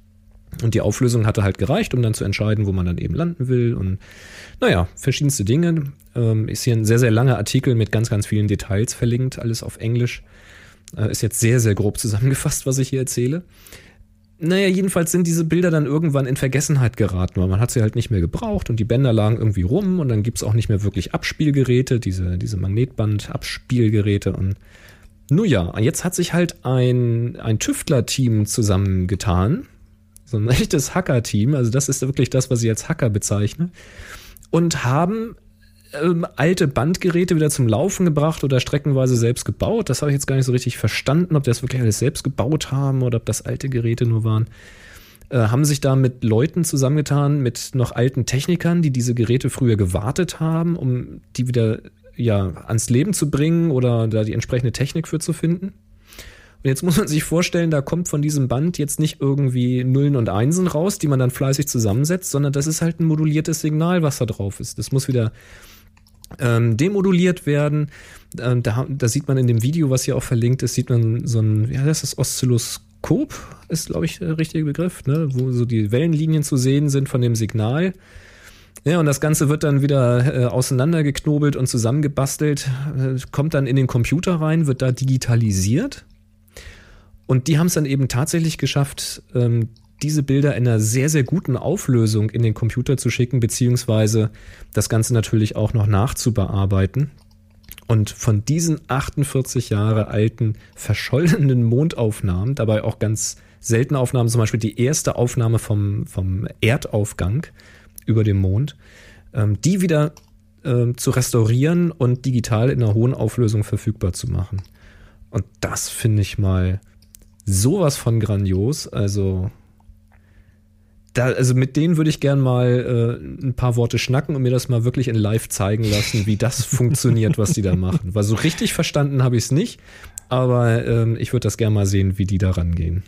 Und die Auflösung hatte halt gereicht, um dann zu entscheiden, wo man dann eben landen will. Und naja, verschiedenste Dinge. Ähm, ist hier ein sehr, sehr langer Artikel mit ganz, ganz vielen Details verlinkt, alles auf Englisch. Äh, ist jetzt sehr, sehr grob zusammengefasst, was ich hier erzähle. Naja, jedenfalls sind diese Bilder dann irgendwann in Vergessenheit geraten, weil man hat sie halt nicht mehr gebraucht und die Bänder lagen irgendwie rum und dann gibt's auch nicht mehr wirklich Abspielgeräte, diese, diese Magnetband-Abspielgeräte. Und nun ja, jetzt hat sich halt ein, ein Tüftler-Team zusammengetan. So ein echtes Hacker-Team, also das ist wirklich das, was ich als Hacker bezeichne, und haben ähm, alte Bandgeräte wieder zum Laufen gebracht oder streckenweise selbst gebaut. Das habe ich jetzt gar nicht so richtig verstanden, ob die das wirklich alles selbst gebaut haben oder ob das alte Geräte nur waren. Äh, haben sich da mit Leuten zusammengetan, mit noch alten Technikern, die diese Geräte früher gewartet haben, um die wieder ja ans Leben zu bringen oder da die entsprechende Technik für zu finden. Und jetzt muss man sich vorstellen, da kommt von diesem Band jetzt nicht irgendwie Nullen und Einsen raus, die man dann fleißig zusammensetzt, sondern das ist halt ein moduliertes Signal, was da drauf ist. Das muss wieder ähm, demoduliert werden. Ähm, da, da sieht man in dem Video, was hier auch verlinkt ist, sieht man so ein, wie heißt das, Oszilloskop, ist glaube ich der richtige Begriff, ne? Wo so die Wellenlinien zu sehen sind von dem Signal. Ja, und das Ganze wird dann wieder äh, auseinandergeknobelt und zusammengebastelt, äh, kommt dann in den Computer rein, wird da digitalisiert. Und die haben es dann eben tatsächlich geschafft, ähm, diese Bilder in einer sehr, sehr guten Auflösung in den Computer zu schicken, beziehungsweise das Ganze natürlich auch noch nachzubearbeiten. Und von diesen achtundvierzig Jahre alten, verschollenen Mondaufnahmen, dabei auch ganz seltene Aufnahmen, zum Beispiel die erste Aufnahme vom, vom Erdaufgang über dem Mond, ähm, die wieder ähm, zu restaurieren und digital in einer hohen Auflösung verfügbar zu machen. Und das finde ich mal sowas von grandios, also da, also mit denen würde ich gern mal äh, ein paar Worte schnacken und mir das mal wirklich in live zeigen lassen, wie das funktioniert, was die da machen. Weil so richtig verstanden habe ich es nicht, aber ähm, ich würde das gern mal sehen, wie die da rangehen.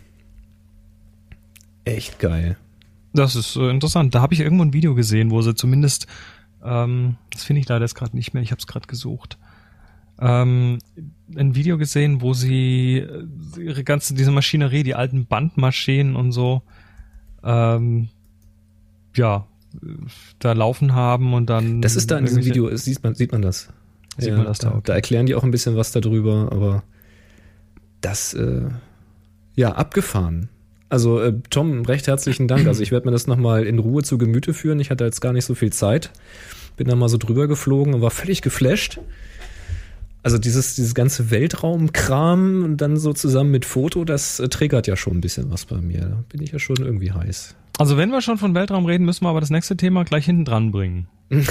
Echt geil. Das ist äh, interessant. Da habe ich irgendwo ein Video gesehen, wo sie zumindest, ähm, das finde ich leider jetzt gerade nicht mehr, ich habe es gerade gesucht, ähm, ein Video gesehen, wo sie ihre ganze, diese Maschinerie, die alten Bandmaschinen und so, ähm, ja, da laufen haben und dann. Das ist da in diesem Video, sieht man, sieht man das. Sieht ja, man das da, okay. Da erklären die auch ein bisschen was darüber, aber das, äh, ja, abgefahren. Also, äh, Tom, recht herzlichen Dank. Also, ich werde mir das nochmal in Ruhe zu Gemüte führen. Ich hatte jetzt gar nicht so viel Zeit. Bin da mal so drüber geflogen und war völlig geflasht. Also dieses, dieses ganze Weltraumkram und dann so zusammen mit Foto, das äh, triggert ja schon ein bisschen was bei mir. Da bin ich ja schon irgendwie heiß. Also wenn wir schon von Weltraum reden, müssen wir aber das nächste Thema gleich hinten dran bringen.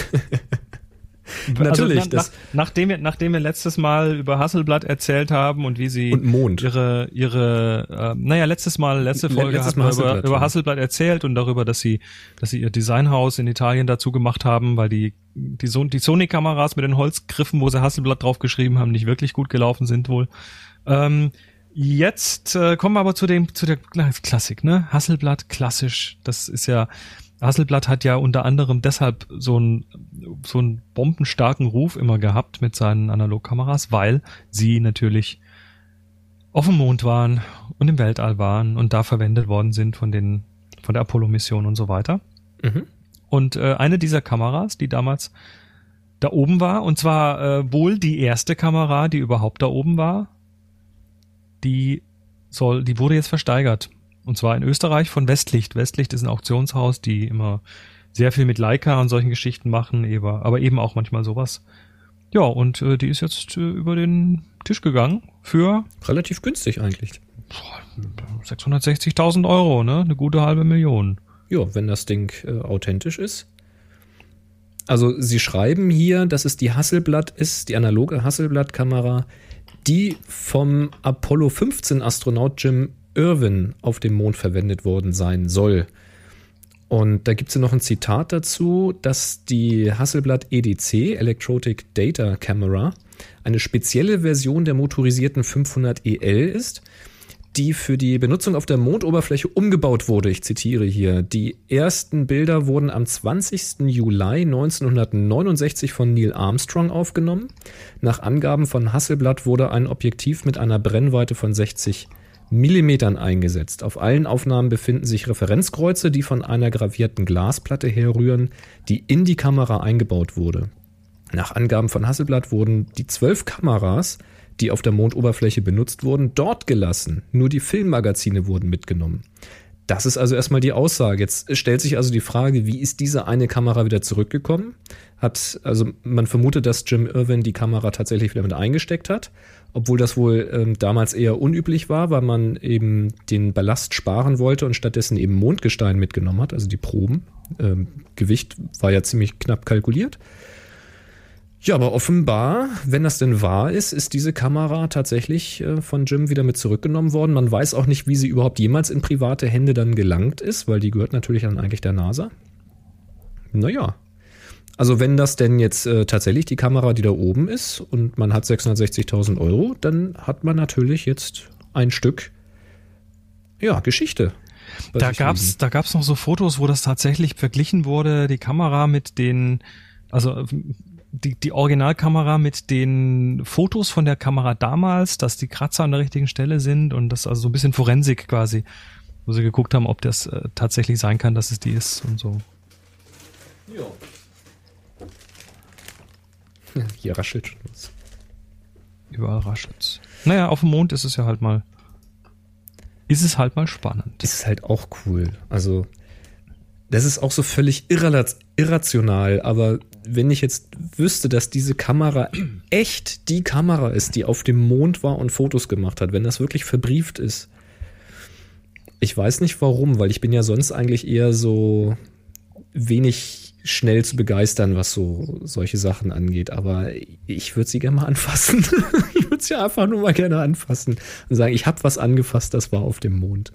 Natürlich. Also, na, nach, nachdem, wir, nachdem wir letztes Mal über Hasselblad erzählt haben und wie sie und Mond. ihre, ihre äh, naja, letztes Mal, letzte Folge letztes hatten Mal wir Hasselblad, über, über Hasselblad erzählt und darüber, dass sie, dass sie ihr Designhaus in Italien dazu gemacht haben, weil die, die, so- die Sony-Kameras mit den Holzgriffen, wo sie Hasselblad draufgeschrieben haben, nicht wirklich gut gelaufen sind wohl. Ähm, jetzt äh, kommen wir aber zu dem, zu der Klassik, ne? Hasselblad, klassisch, das ist ja, Hasselblad hat ja unter anderem deshalb so einen so einen bombenstarken Ruf immer gehabt mit seinen Analogkameras, weil sie natürlich auf dem Mond waren und im Weltall waren und da verwendet worden sind von den von der Apollo-Mission und so weiter. Mhm. Und äh, eine dieser Kameras, die damals da oben war, und zwar äh, wohl die erste Kamera, die überhaupt da oben war, die soll, die wurde jetzt versteigert. Und zwar in Österreich von Westlicht. Westlicht ist ein Auktionshaus, die immer sehr viel mit Leica und solchen Geschichten machen, aber eben auch manchmal sowas. Ja, und äh, die ist jetzt äh, über den Tisch gegangen für relativ günstig eigentlich. sechshundertsechzigtausend Euro, ne? Eine gute halbe Million. Ja, wenn das Ding äh, authentisch ist. Also sie schreiben hier, dass es die Hasselblad ist, die analoge Hasselblad-Kamera, die vom Apollo fünfzehn Astronaut Jim Irwin auf dem Mond verwendet worden sein soll. Und da gibt es ja noch ein Zitat dazu, dass die Hasselblad E D C, Electronic Data Camera, eine spezielle Version der motorisierten fünfhundert E L ist, die für die Benutzung auf der Mondoberfläche umgebaut wurde. Ich zitiere hier. Die ersten Bilder wurden am zwanzigsten Juli neunzehnhundertneunundsechzig von Neil Armstrong aufgenommen. Nach Angaben von Hasselblad wurde ein Objektiv mit einer Brennweite von sechzig Millimetern eingesetzt. Auf allen Aufnahmen befinden sich Referenzkreuze, die von einer gravierten Glasplatte herrühren, die in die Kamera eingebaut wurde. Nach Angaben von Hasselblad wurden die zwölf Kameras, die auf der Mondoberfläche benutzt wurden, dort gelassen. Nur die Filmmagazine wurden mitgenommen. Das ist also erstmal die Aussage. Jetzt stellt sich also die Frage, wie ist diese eine Kamera wieder zurückgekommen? Hat, also man vermutet, dass Jim Irwin die Kamera tatsächlich wieder mit eingesteckt hat, obwohl das wohl ähm, damals eher unüblich war, weil man eben den Ballast sparen wollte und stattdessen eben Mondgestein mitgenommen hat, also die Proben. Ähm, Gewicht war ja ziemlich knapp kalkuliert. Ja, aber offenbar, wenn das denn wahr ist, ist diese Kamera tatsächlich äh, von Jim wieder mit zurückgenommen worden. Man weiß auch nicht, wie sie überhaupt jemals in private Hände dann gelangt ist, weil die gehört natürlich dann eigentlich der NASA. Naja, also wenn das denn jetzt äh, tatsächlich die Kamera, die da oben ist und man hat sechshundertsechzigtausend Euro, dann hat man natürlich jetzt ein Stück, ja, Geschichte. Da gab's, da gab's noch so Fotos, wo das tatsächlich verglichen wurde, die Kamera mit den, also die, die Originalkamera mit den Fotos von der Kamera damals, dass die Kratzer an der richtigen Stelle sind und das also so ein bisschen Forensik quasi, wo sie geguckt haben, ob das äh, tatsächlich sein kann, dass es die ist und so. Ja. Hier raschelt schon was. Überall raschelt's. Naja, auf dem Mond ist es ja halt mal, ist es halt mal spannend. Ist halt auch cool. Also, das ist auch so völlig irra- irrational, aber wenn ich jetzt wüsste, dass diese Kamera echt die Kamera ist, die auf dem Mond war und Fotos gemacht hat, wenn das wirklich verbrieft ist. Ich weiß nicht warum, weil ich bin ja sonst eigentlich eher so wenig schnell zu begeistern, was so solche Sachen angeht, aber ich würde sie gerne mal anfassen. Ich würde sie einfach nur mal gerne anfassen und sagen, ich habe was angefasst, das war auf dem Mond.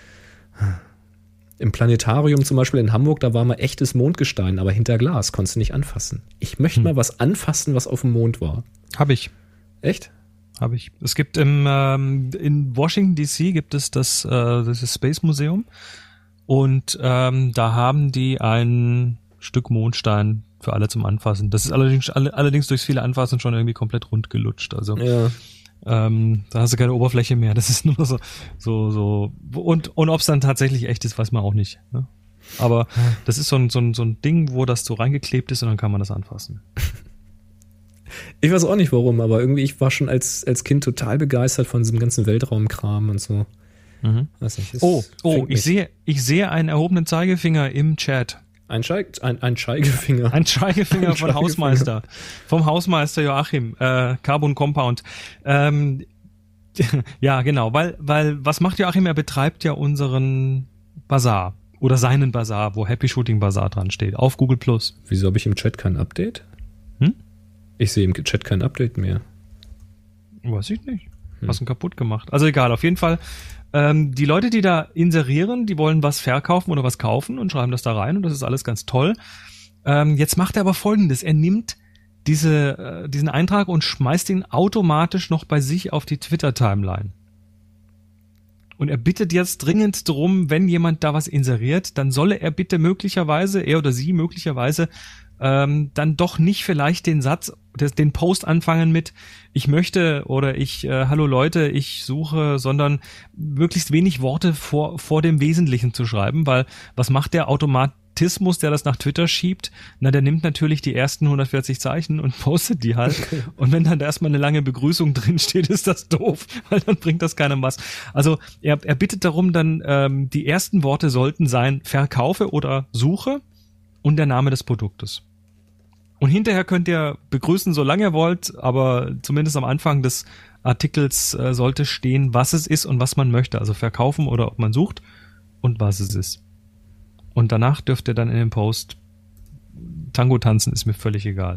Im Planetarium zum Beispiel in Hamburg, da war mal echtes Mondgestein, aber hinter Glas, konntest du nicht anfassen. Ich möchte hm. mal was anfassen, was auf dem Mond war. Hab ich. Echt? Habe ich. Es gibt im ähm, in Washington D C gibt es das, äh, das Space Museum und ähm, da haben die ein Stück Mondstein für alle zum Anfassen. Das ist allerdings allerdings durchs viele Anfassen schon irgendwie komplett rund gelutscht. Also ja. Ähm, da hast du keine Oberfläche mehr. Das ist nur so, so, so. Und, und ob es dann tatsächlich echt ist, weiß man auch nicht. Ne? Aber das ist so ein, so ein, so ein Ding, wo das so reingeklebt ist und dann kann man das anfassen. Ich weiß auch nicht warum, aber irgendwie, ich war schon als, als Kind total begeistert von diesem ganzen Weltraumkram und so. Mhm. Weiß nicht, oh, oh, ich sehe, ich sehe einen erhobenen Zeigefinger im Chat. Ein, Schei ein, ein Scheigefinger. Ein Scheigefinger ein von Scheigefinger. Hausmeister. Vom Hausmeister Joachim. Äh, Carbon Compound. Ähm, ja, genau. Weil, weil, was macht Joachim? Er betreibt ja unseren Bazar. Oder seinen Bazar, wo Happy Shooting Bazar dran steht. Auf Google Plus. Wieso habe ich im Chat kein Update? Hm? Ich sehe im Chat kein Update mehr. Weiß ich nicht. Hm. Hast du ihn kaputt gemacht. Also egal, auf jeden Fall. Ähm, die Leute, die da inserieren, die wollen was verkaufen oder was kaufen und schreiben das da rein und das ist alles ganz toll. Ähm, jetzt macht er aber Folgendes. Er nimmt diese, äh, diesen Eintrag und schmeißt ihn automatisch noch bei sich auf die Twitter-Timeline. Und er bittet jetzt dringend drum, wenn jemand da was inseriert, dann solle er bitte möglicherweise, er oder sie möglicherweise, ähm, dann doch nicht vielleicht den Satz, den Post anfangen mit ich möchte oder ich, äh, hallo Leute, ich suche, sondern möglichst wenig Worte vor, vor dem Wesentlichen zu schreiben, weil was macht der Automatismus, der das nach Twitter schiebt? Na, der nimmt natürlich die ersten hundertvierzig Zeichen und postet die halt. Und wenn dann da erstmal eine lange Begrüßung drin steht, ist das doof, weil dann bringt das keinem was. Also er, er bittet darum, dann ähm, die ersten Worte sollten sein Verkaufe oder Suche und der Name des Produktes. Und hinterher könnt ihr begrüßen, solange ihr wollt, aber zumindest am Anfang des Artikels äh, sollte stehen, was es ist und was man möchte. Also verkaufen oder ob man sucht und was es ist. Und danach dürft ihr dann in dem Post Tango tanzen, ist mir völlig egal.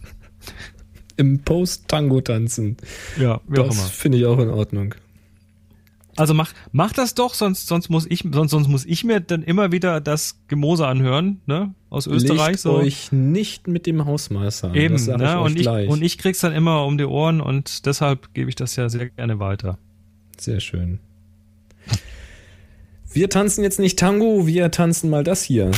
Im Post Tango tanzen. Ja, wie auch immer. Das finde ich auch in Ordnung. Also mach, mach das doch, sonst, sonst muss ich, sonst, sonst muss ich mir dann immer wieder das Gemose anhören, ne, aus Österreich. Legt so. euch nicht mit dem Hausmeister an. Eben, das sag ne, ich euch und ich, gleich. und ich krieg's dann immer um die Ohren und deshalb gebe ich das ja sehr gerne weiter. Sehr schön. Wir tanzen jetzt nicht Tango, wir tanzen mal das hier.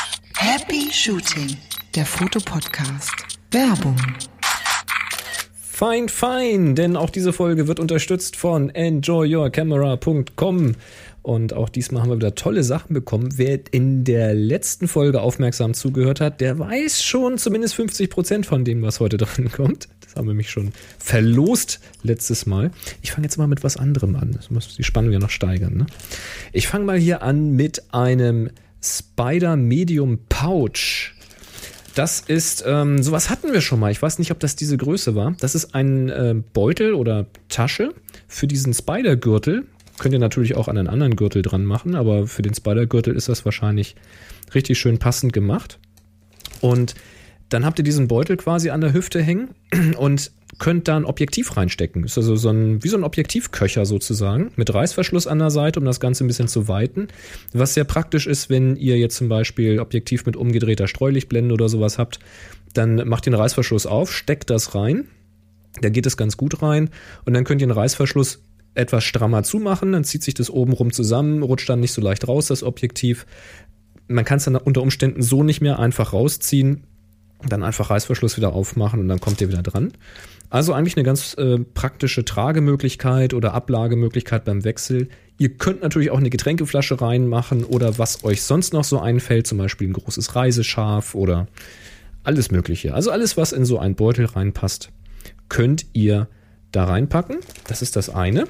Happy Shooting, der Fotopodcast. Werbung. Fein, fein, denn auch diese Folge wird unterstützt von enjoy your camera punkt com und auch diesmal haben wir wieder tolle Sachen bekommen. Wer in der letzten Folge aufmerksam zugehört hat, der weiß schon zumindest fünfzig Prozent von dem, was heute dran kommt. Das haben wir mich schon verlost letztes Mal. Ich fange jetzt mal mit was anderem an. Das muss die Spannung ja noch steigern, ne? Ich fange mal hier an mit einem Spyder Medium Pouch. Das ist, ähm, sowas hatten wir schon mal. Ich weiß nicht, ob das diese Größe war. Das ist ein äh, Beutel oder Tasche für diesen Spyder-Gürtel. Könnt ihr natürlich auch an einen anderen Gürtel dran machen, aber für den Spyder-Gürtel ist das wahrscheinlich richtig schön passend gemacht. Und dann habt ihr diesen Beutel quasi an der Hüfte hängen und könnt da ein Objektiv reinstecken. Ist also so ein, wie so ein Objektivköcher sozusagen, mit Reißverschluss an der Seite, um das Ganze ein bisschen zu weiten. Was sehr praktisch ist, wenn ihr jetzt zum Beispiel Objektiv mit umgedrehter Streulichtblende oder sowas habt, dann macht ihr den Reißverschluss auf, steckt das rein, da geht es ganz gut rein und dann könnt ihr den Reißverschluss etwas strammer zumachen, dann zieht sich das oben rum zusammen, rutscht dann nicht so leicht raus, das Objektiv. Man kann es dann unter Umständen so nicht mehr einfach rausziehen, dann einfach Reißverschluss wieder aufmachen und dann kommt ihr wieder dran. Also eigentlich eine ganz äh, praktische Tragemöglichkeit oder Ablagemöglichkeit beim Wechsel. Ihr könnt natürlich auch eine Getränkeflasche reinmachen oder was euch sonst noch so einfällt, zum Beispiel ein großes Reiseschaf oder alles Mögliche. Also alles, was in so einen Beutel reinpasst, könnt ihr da reinpacken. Das ist das eine.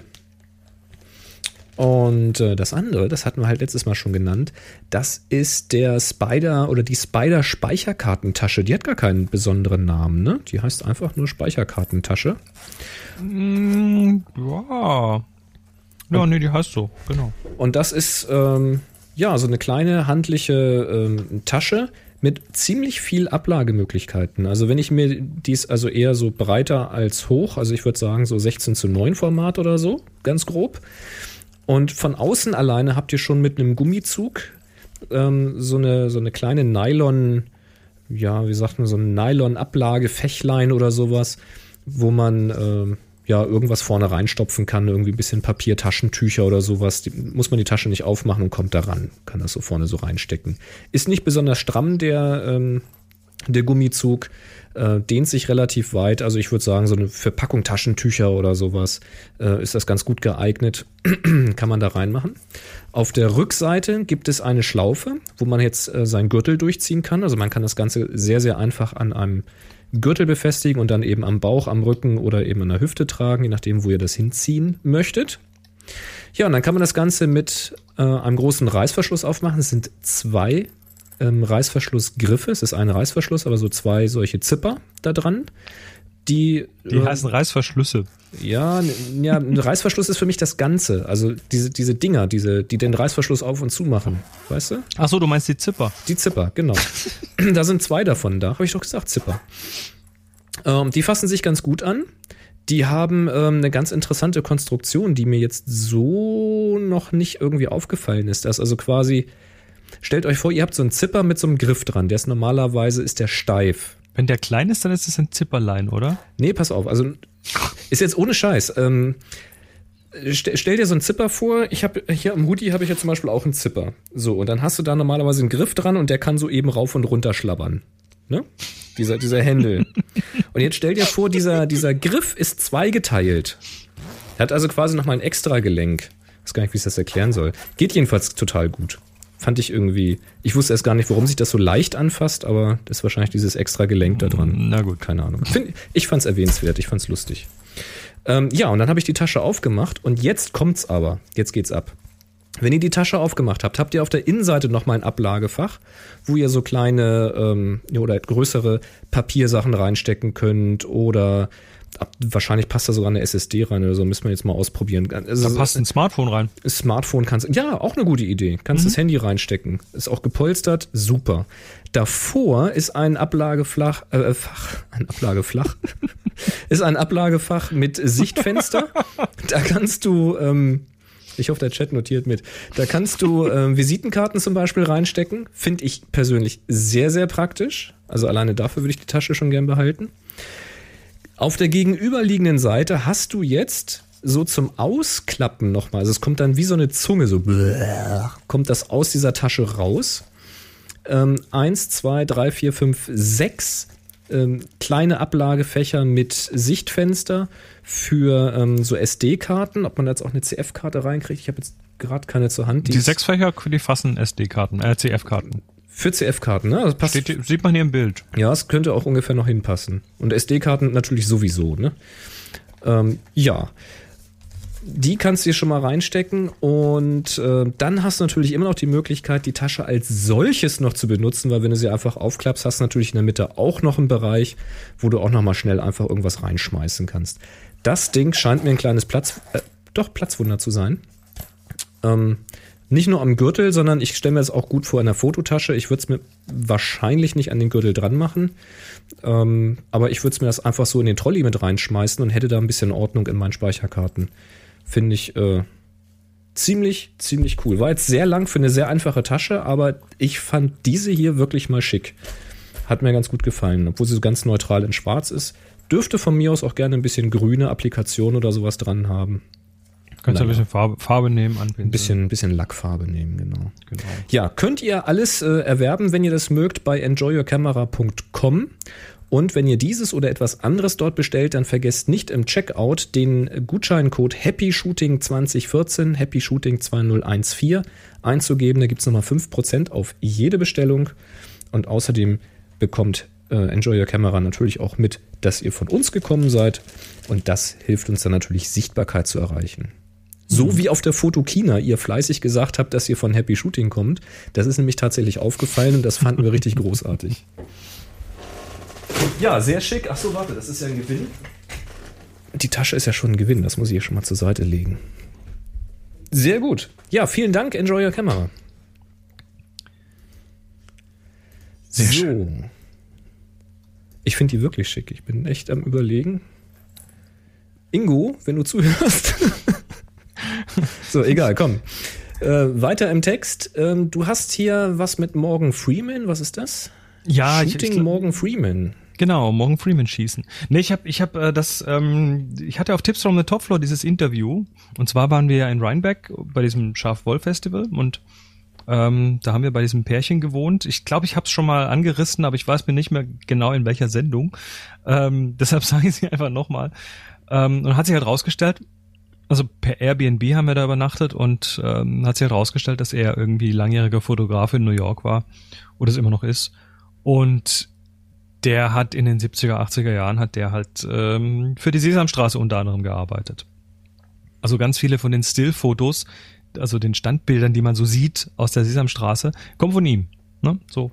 Und äh, das andere, das hatten wir halt letztes Mal schon genannt, das ist der Spyder oder die Spyder Speicherkartentasche. Die hat gar keinen besonderen Namen, ne? Die heißt einfach nur Speicherkartentasche. Mm, ja. Ja, nee, die heißt so, genau. Und das ist ähm, ja so eine kleine handliche ähm, Tasche mit ziemlich viel Ablagemöglichkeiten. Also wenn ich mir dies also eher so breiter als hoch, also ich würde sagen so sechzehn zu neun Format oder so, ganz grob. Und von außen alleine habt ihr schon mit einem Gummizug ähm, so eine so eine kleine Nylon, ja, wie sagt man, so eine Nylon-Ablage, Fächlein oder sowas, wo man ähm, ja irgendwas vorne reinstopfen kann, irgendwie ein bisschen Papier, Taschentücher oder sowas. Die, muss man die Tasche nicht aufmachen und kommt da ran, kann das so vorne so reinstecken. Ist nicht besonders stramm, der, ähm, der Gummizug, äh, dehnt sich relativ weit. Also ich würde sagen, so eine Verpackung Taschentücher oder sowas äh, ist das ganz gut geeignet. Kann man da reinmachen. Auf der Rückseite gibt es eine Schlaufe, wo man jetzt äh, seinen Gürtel durchziehen kann. Also man kann das Ganze sehr, sehr einfach an einem Gürtel befestigen und dann eben am Bauch, am Rücken oder eben an der Hüfte tragen, je nachdem, wo ihr das hinziehen möchtet. Ja, und dann kann man das Ganze mit äh, einem großen Reißverschluss aufmachen. Es sind zwei ähm, Reißverschlussgriffe. Es ist ein Reißverschluss, aber so zwei solche Zipper da dran. Die, die äh, heißen Reißverschlüsse. Ja, ja, ein Reißverschluss ist für mich das Ganze. Also diese, diese Dinger, diese, die den Reißverschluss auf und zu machen. Weißt du? Ach so, du meinst die Zipper. Die Zipper, genau. Da sind zwei davon da. Habe ich doch gesagt, Zipper. Ähm, die fassen sich ganz gut an. Die haben ähm, eine ganz interessante Konstruktion, die mir jetzt so noch nicht irgendwie aufgefallen ist. Das ist also quasi, stellt euch vor, ihr habt so einen Zipper mit so einem Griff dran. Der ist normalerweise, ist der steif. Wenn der klein ist, dann ist es ein Zipperlein, oder? Nee, pass auf. Also ist jetzt ohne Scheiß. Ähm, st- stell dir so einen Zipper vor. Ich habe hier am Hoodie habe ich ja zum Beispiel auch einen Zipper. So, und dann hast du da normalerweise einen Griff dran und der kann so eben rauf und runter schlabbern. Ne? Dieser, dieser Händel. Und jetzt stell dir vor, dieser, dieser Griff ist zweigeteilt. Er hat also quasi nochmal ein extra Gelenk. Ich weiß gar nicht, wie ich das erklären soll. Geht jedenfalls total gut. Fand ich irgendwie, ich wusste erst gar nicht, warum sich das so leicht anfasst, aber das ist wahrscheinlich dieses extra Gelenk da dran. Na gut. Keine Ahnung. Find, ich fand's erwähnenswert, ich fand's lustig. Ähm, ja, und dann habe ich die Tasche aufgemacht und jetzt kommt's aber. Jetzt geht's ab. Wenn ihr die Tasche aufgemacht habt, habt ihr auf der Innenseite nochmal ein Ablagefach, wo ihr so kleine ähm, oder größere Papiersachen reinstecken könnt oder ab, wahrscheinlich passt da sogar eine S S D rein oder so, müssen wir jetzt mal ausprobieren. Also, da passt ein Smartphone rein. Smartphone kannst ja, auch eine gute Idee. Kannst mhm. das Handy reinstecken. Ist auch gepolstert, super. Davor ist ein Ablagefach, äh, Fach, ein Ablagefach, ist ein Ablagefach mit Sichtfenster. Da kannst du, ähm, ich hoffe, der Chat notiert mit. Da kannst du äh, Visitenkarten zum Beispiel reinstecken. Finde ich persönlich sehr, sehr praktisch. Also alleine dafür würde ich die Tasche schon gern behalten. Auf der gegenüberliegenden Seite hast du jetzt so zum Ausklappen nochmal. Also es kommt dann wie so eine Zunge, so kommt das aus dieser Tasche raus. Ähm, eins, zwei, drei, vier, fünf, sechs ähm, kleine Ablagefächer mit Sichtfenster für ähm, so S D-Karten, ob man da jetzt auch eine C F-Karte reinkriegt. Ich habe jetzt gerade keine zur Hand. Die, die sechs Fächer, die fassen S D-Karten, äh, C F-Karten. Für C F-Karten, ne? Das passt. Steht, sieht man hier im Bild. Ja, es könnte auch ungefähr noch hinpassen. Und S D-Karten natürlich sowieso, ne? Ähm, ja. Die kannst du dir schon mal reinstecken und äh, dann hast du natürlich immer noch die Möglichkeit, die Tasche als solches noch zu benutzen, weil wenn du sie einfach aufklappst, hast du natürlich in der Mitte auch noch einen Bereich, wo du auch noch mal schnell einfach irgendwas reinschmeißen kannst. Das Ding scheint mir ein kleines Platz, äh, doch Platzwunder zu sein. Ähm, nicht nur am Gürtel, sondern ich stelle mir das auch gut vor in der Fototasche. Ich würde es mir wahrscheinlich nicht an den Gürtel dran machen, ähm, aber ich würde es mir das einfach so in den Trolley mit reinschmeißen und hätte da ein bisschen Ordnung in meinen Speicherkarten. Finde ich äh, ziemlich, ziemlich cool. War jetzt sehr lang für eine sehr einfache Tasche, aber ich fand diese hier wirklich mal schick. Hat mir ganz gut gefallen, obwohl sie so ganz neutral in schwarz ist. Dürfte von mir aus auch gerne ein bisschen grüne Applikation oder sowas dran haben. Kannst du ein bisschen Farbe, Farbe nehmen, anpinseln. Ein bisschen, ein bisschen Lackfarbe nehmen, genau. genau. Ja, könnt ihr alles äh, erwerben, wenn ihr das mögt, bei enjoy your camera punkt com. Und wenn ihr dieses oder etwas anderes dort bestellt, dann vergesst nicht im Checkout den Gutscheincode Happy Shooting zwanzig vierzehn, Happy Shooting zwanzig vierzehn einzugeben. Da gibt es nochmal fünf Prozent auf jede Bestellung. Und außerdem bekommt äh, Enjoy Your Camera natürlich auch mit, dass ihr von uns gekommen seid. Und das hilft uns dann natürlich, Sichtbarkeit zu erreichen. So mhm. wie auf der Fotokina ihr fleißig gesagt habt, dass ihr von Happy Shooting kommt. Das ist nämlich tatsächlich aufgefallen und das fanden wir richtig großartig. Ja, sehr schick. Ach so, warte, das ist ja ein Gewinn. Die Tasche ist ja schon ein Gewinn, das muss ich hier schon mal zur Seite legen. Sehr gut. Ja, vielen Dank, Enjoy Your Camera. Sehr so. schön. Ich finde die wirklich schick. Ich bin echt am Überlegen. Ingo, wenn du zuhörst. So, egal, komm. Äh, weiter im Text. Ähm, du hast hier was mit Morgan Freeman. Was ist das? Ja, Shooting ich, ich, Morgan Freeman. Genau, Morgan Freeman schießen. Nee, ich habe ich hab, äh, das, ähm, ich hatte auf Tips from the Top Floor dieses Interview. Und zwar waren wir ja in Rhinebeck bei diesem Schaf-Woll-Festival und ähm, da haben wir bei diesem Pärchen gewohnt. Ich glaube, ich habe es schon mal angerissen, aber ich weiß mir nicht mehr genau in welcher Sendung. Ähm, deshalb sage ich es einfach nochmal. Ähm, und hat sich halt rausgestellt, also per Airbnb haben wir da übernachtet und ähm, hat sich halt rausgestellt, dass er irgendwie langjähriger Fotograf in New York war oder es immer noch ist. Und der hat in den siebziger, achtziger Jahren hat der halt ähm, für die Sesamstraße unter anderem gearbeitet. Also ganz viele von den Stillfotos, also den Standbildern, die man so sieht aus der Sesamstraße, kommen von ihm. Ne? So,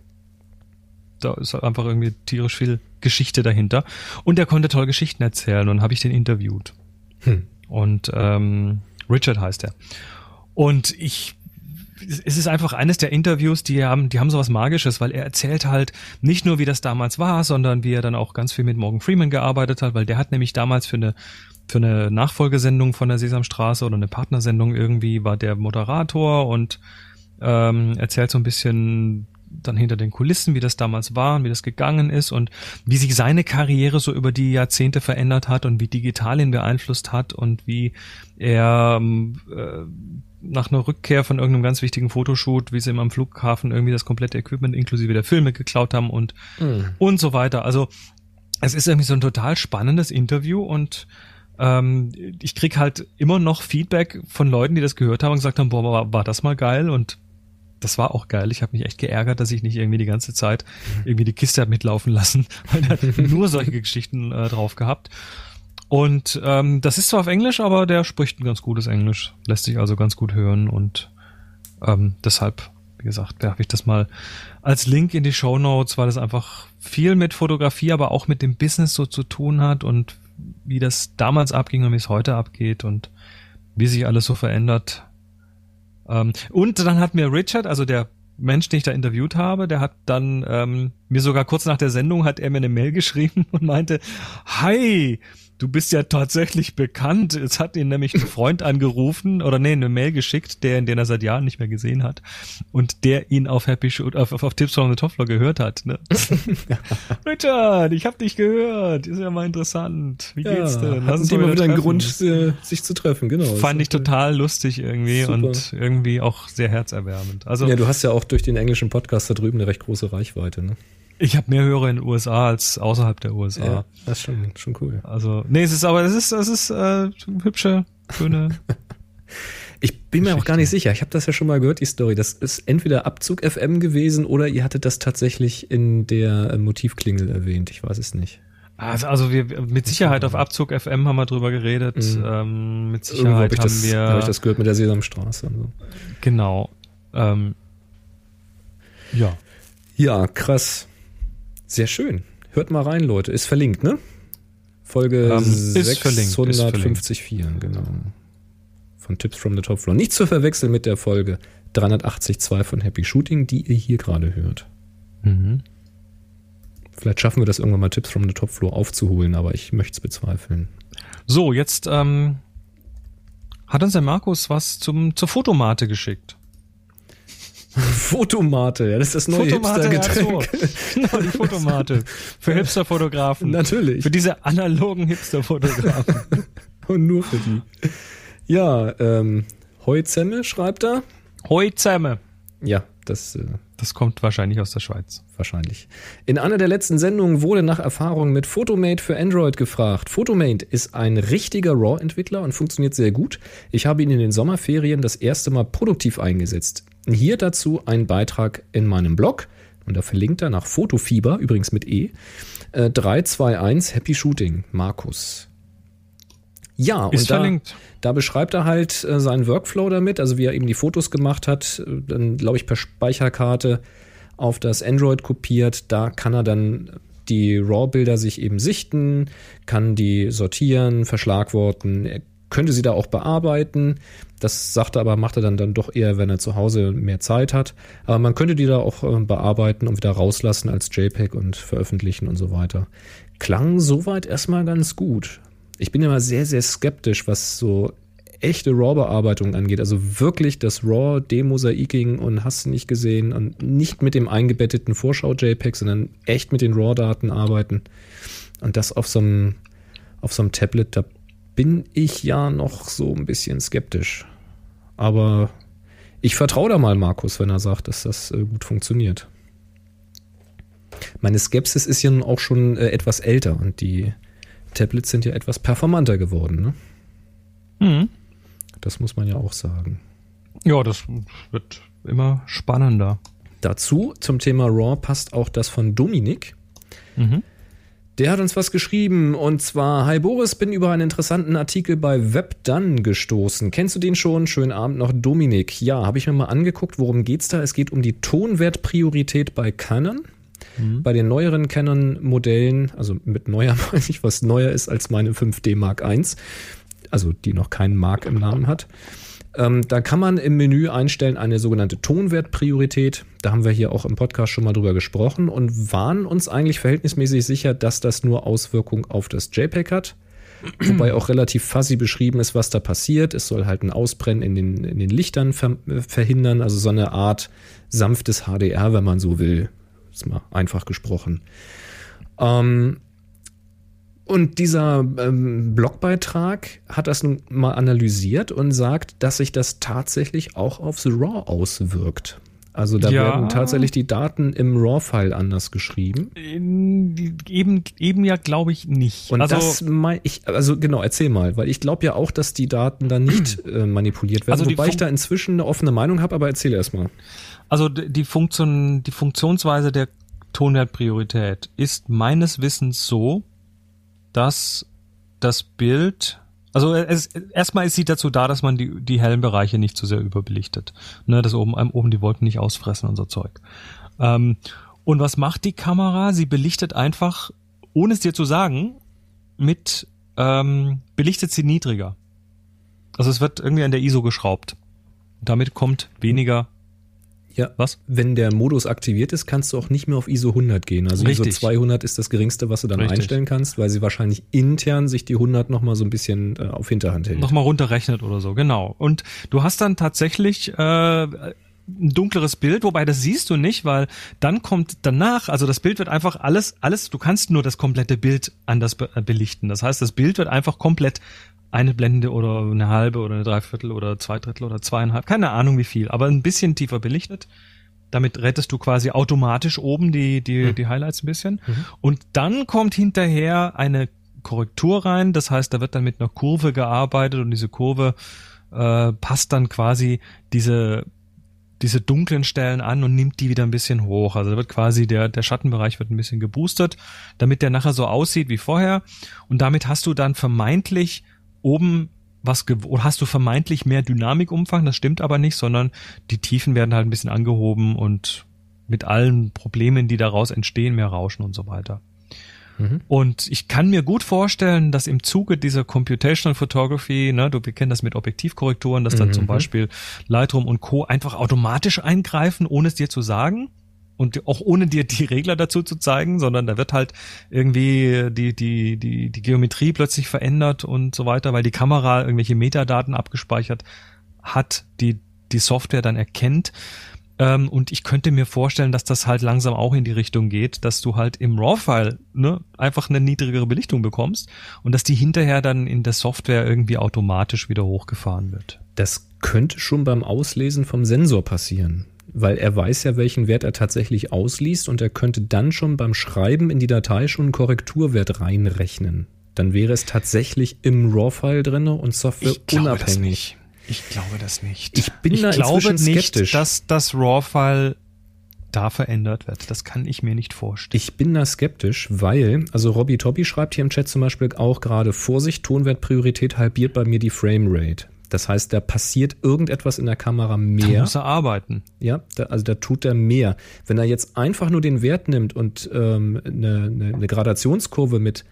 da ist halt einfach irgendwie tierisch viel Geschichte dahinter. Und er konnte toll Geschichten erzählen und habe ich den interviewt. Hm. Und ähm, Richard heißt er. Und ich es ist einfach eines der Interviews, die haben, die haben sowas Magisches, weil er erzählt halt nicht nur, wie das damals war, sondern wie er dann auch ganz viel mit Morgan Freeman gearbeitet hat, weil der hat nämlich damals für eine, für eine Nachfolgesendung von der Sesamstraße oder eine Partnersendung irgendwie war der Moderator und ähm, erzählt so ein bisschen dann hinter den Kulissen, wie das damals war und wie das gegangen ist und wie sich seine Karriere so über die Jahrzehnte verändert hat und wie digital ihn beeinflusst hat und wie er äh, nach einer Rückkehr von irgendeinem ganz wichtigen Fotoshoot, wie sie ihm am Flughafen irgendwie das komplette Equipment inklusive der Filme geklaut haben und mhm. und so weiter. Also es ist irgendwie so ein total spannendes Interview und ähm, ich krieg halt immer noch Feedback von Leuten, die das gehört haben und gesagt haben, boah, war, war das mal geil und das war auch geil. Ich habe mich echt geärgert, dass ich nicht irgendwie die ganze Zeit irgendwie die Kiste hab mitlaufen lassen, weil der hat nur solche Geschichten äh, drauf gehabt. Und ähm, das ist zwar auf Englisch, aber der spricht ein ganz gutes Englisch, lässt sich also ganz gut hören und ähm, deshalb, wie gesagt, werfe ich das mal als Link in die Shownotes, weil es einfach viel mit Fotografie, aber auch mit dem Business so zu tun hat und wie das damals abging und wie es heute abgeht und wie sich alles so verändert. Ähm, und dann hat mir Richard, also der Mensch, den ich da interviewt habe, der hat dann ähm, mir sogar kurz nach der Sendung hat er mir eine Mail geschrieben und meinte, hi, du bist ja tatsächlich bekannt. Es hat ihn nämlich ein Freund angerufen oder nee, eine Mail geschickt, der, den er seit Jahren nicht mehr gesehen hat und der ihn auf Happy Shoot, auf, auf, auf Tips from the Top Floor gehört hat. Ne? Richard, ich hab dich gehört. Ist ja mal interessant. Wie geht's ja, denn? Lass uns mal mal wieder einen Grund, sich zu treffen. Genau. Fand ich total lustig irgendwie super. Und irgendwie auch sehr herzerwärmend. Also ja, du hast ja auch durch den englischen Podcast da drüben eine recht große Reichweite, ne? Ich habe mehr Hörer in den U S A als außerhalb der U S A. Ja, das ist schon, schon cool. Also, nee, es ist aber, es ist, es ist äh, hübsche, schöne. Ich bin mir auch gar nicht sicher. Ich habe das ja schon mal gehört, die Story. Das ist entweder Abzug F M gewesen oder ihr hattet das tatsächlich in der Motivklingel erwähnt. Ich weiß es nicht. Also, also wir mit Sicherheit auf Abzug F M haben wir drüber geredet. Mhm. Ähm, mit Sicherheit hab haben das, wir. Habe ich das gehört mit der Sesamstraße und so. Genau. Ähm, ja. Ja, krass. Sehr schön. Hört mal rein, Leute. Ist verlinkt, ne? Folge ähm, sechshundertfünfzig, genau. Von Tips from the Top Floor. Nicht zu verwechseln mit der Folge dreihundertachtzig von Happy Shooting, die ihr hier gerade hört. Mhm. Vielleicht schaffen wir das irgendwann mal, Tips from the Top Floor aufzuholen, aber ich möchte es bezweifeln. So, jetzt ähm, hat uns der Markus was zum, zur Fotomate geschickt. Fotomate, ja, das ist das neue Hipster-Getränk. Ja, so. Genau, die Fotomate. Für Hipster-Fotografen. Natürlich. Für diese analogen Hipster-Fotografen. Und nur für die. Ja, ähm, Heuzemme schreibt er. Heuzemme. Ja, das... Äh, das kommt wahrscheinlich aus der Schweiz. Wahrscheinlich. In einer der letzten Sendungen wurde nach Erfahrungen mit Photomate für Android gefragt. Photomate ist ein richtiger RAW-Entwickler und funktioniert sehr gut. Ich habe ihn in den Sommerferien das erste Mal produktiv eingesetzt. Hier dazu ein Beitrag in meinem Blog. Und da verlinkt er nach Fotofieber, übrigens mit E, äh, drei zwei eins Happy Shooting, Markus. Ja, ist und da, verlinkt. Da beschreibt er halt äh, seinen Workflow damit, also wie er eben die Fotos gemacht hat, äh, dann glaube ich per Speicherkarte auf das Android kopiert. Da kann er dann die RAW-Bilder sich eben sichten, kann die sortieren, verschlagworten. Er könnte sie da auch bearbeiten. Das sagt er aber, macht er dann, dann doch eher, wenn er zu Hause mehr Zeit hat. Aber man könnte die da auch äh, bearbeiten und wieder rauslassen als JPEG und veröffentlichen und so weiter. Klang soweit erstmal ganz gut. Ich bin immer sehr, sehr skeptisch, was so echte RAW-Bearbeitung angeht. Also wirklich das RAW, Demosaiking und hast du nicht gesehen und nicht mit dem eingebetteten Vorschau-JPEG, sondern echt mit den RAW-Daten arbeiten. Und das auf so einem, auf so einem Tablet, da bin ich ja noch so ein bisschen skeptisch. Aber ich vertraue da mal Markus, wenn er sagt, dass das äh, gut funktioniert. Meine Skepsis ist ja nun auch schon äh, etwas älter und die Tablets sind ja etwas performanter geworden, ne? Mhm. Das muss man ja auch sagen. Ja, das wird immer spannender. Dazu zum Thema RAW passt auch das von Dominik. Mhm. Der hat uns was geschrieben und zwar: Hi Boris, bin über einen interessanten Artikel bei WebDone gestoßen. Kennst du den schon? Schönen Abend noch, Dominik. Ja, habe ich mir mal angeguckt. Worum geht's da? Es geht um die Tonwertpriorität bei Canon. Mhm. Bei den neueren Canon-Modellen, also mit neuer meine ich, was neuer ist als meine fünf D Mark eins, also die noch keinen Mark im Namen hat. Ähm, da kann man im Menü einstellen eine sogenannte Tonwertpriorität. Da haben wir hier auch im Podcast schon mal drüber gesprochen und waren uns eigentlich verhältnismäßig sicher, dass das nur Auswirkungen auf das JPEG hat. Wobei auch relativ fuzzy beschrieben ist, was da passiert. Es soll halt ein Ausbrennen in den, in den Lichtern ver- verhindern, also so eine Art sanftes H D R, wenn man so will. Das ist mal einfach gesprochen. Ähm, und dieser ähm, Blogbeitrag hat das nun mal analysiert und sagt, dass sich das tatsächlich auch aufs RAW auswirkt. Also da ja. werden tatsächlich die Daten im RAW-File anders geschrieben. In, eben, eben ja, glaube ich, nicht. Und also, das mein ich, also genau, erzähl mal, weil ich glaube ja auch, dass die Daten dann nicht äh, manipuliert werden, also wobei Fun- ich da inzwischen eine offene Meinung habe, aber erzähl erst mal. Also die Funktion, die Funktionsweise der Tonwertpriorität ist meines Wissens so, dass das Bild, also es, erstmal ist sie dazu da, dass man die, die hellen Bereiche nicht zu sehr überbelichtet. Ne, dass oben, oben die Wolken nicht ausfressen und so Zeug. Ähm, und was macht die Kamera? Sie belichtet einfach, ohne es dir zu sagen, mit, ähm, belichtet sie niedriger. Also es wird irgendwie an der I S O geschraubt. Damit kommt weniger. Ja, was? Wenn der Modus aktiviert ist, kannst du auch nicht mehr auf I S O hundert gehen. Also Richtig. I S O zweihundert ist das geringste, was du dann Richtig. einstellen kannst, weil sie wahrscheinlich intern sich die hundert nochmal so ein bisschen äh, auf Hinterhand hält. Nochmal runterrechnet oder so, genau. Und du hast dann tatsächlich äh, ein dunkleres Bild, wobei das siehst du nicht, weil dann kommt danach, also das Bild wird einfach alles, alles, du kannst nur das komplette Bild anders be- belichten. Das heißt, das Bild wird einfach komplett eine Blende oder eine halbe oder eine Dreiviertel oder zwei Drittel oder zweieinhalb, keine Ahnung wie viel, aber ein bisschen tiefer belichtet. Damit rettest du quasi automatisch oben die, die, mhm. die Highlights ein bisschen. Mhm. Und dann kommt hinterher eine Korrektur rein. Das heißt, da wird dann mit einer Kurve gearbeitet und diese Kurve äh, passt dann quasi diese diese dunklen Stellen an und nimmt die wieder ein bisschen hoch. Also da wird quasi der der Schattenbereich wird ein bisschen geboostet, damit der nachher so aussieht wie vorher. Und damit hast du dann vermeintlich oben was ge- oder hast du vermeintlich mehr Dynamikumfang. Das stimmt aber nicht, sondern die Tiefen werden halt ein bisschen angehoben und mit allen Problemen, die daraus entstehen, mehr Rauschen und so weiter. Mhm. Und ich kann mir gut vorstellen, dass im Zuge dieser Computational Photography, ne, du, wir kennen das mit Objektivkorrekturen, dass dann mhm. zum Beispiel Lightroom und Co. einfach automatisch eingreifen, ohne es dir zu sagen und auch ohne dir die Regler dazu zu zeigen, sondern da wird halt irgendwie die, die, die, die Geometrie plötzlich verändert und so weiter, weil die Kamera irgendwelche Metadaten abgespeichert hat, die die Software dann erkennt. Und ich könnte mir vorstellen, dass das halt langsam auch in die Richtung geht, dass du halt im RAW-File ne, einfach eine niedrigere Belichtung bekommst und dass die hinterher dann in der Software irgendwie automatisch wieder hochgefahren wird. Das könnte schon beim Auslesen vom Sensor passieren, weil er weiß ja, welchen Wert er tatsächlich ausliest und er könnte dann schon beim Schreiben in die Datei schon einen Korrekturwert reinrechnen. Dann wäre es tatsächlich im RAW-File drin und Software ich glaube unabhängig. Das nicht. Ich glaube das nicht. Ich bin ich da glaube skeptisch. nicht, dass das RAW-File da verändert wird. Das kann ich mir nicht vorstellen. Ich bin da skeptisch, weil, also Robby Tobby schreibt hier im Chat zum Beispiel auch gerade, Vorsicht, Tonwertpriorität halbiert bei mir die Framerate. Das heißt, da passiert irgendetwas in der Kamera mehr. Da muss er arbeiten. Ja, da, also da tut er mehr. Wenn er jetzt einfach nur den Wert nimmt und ähm, eine, eine, eine Gradationskurve mit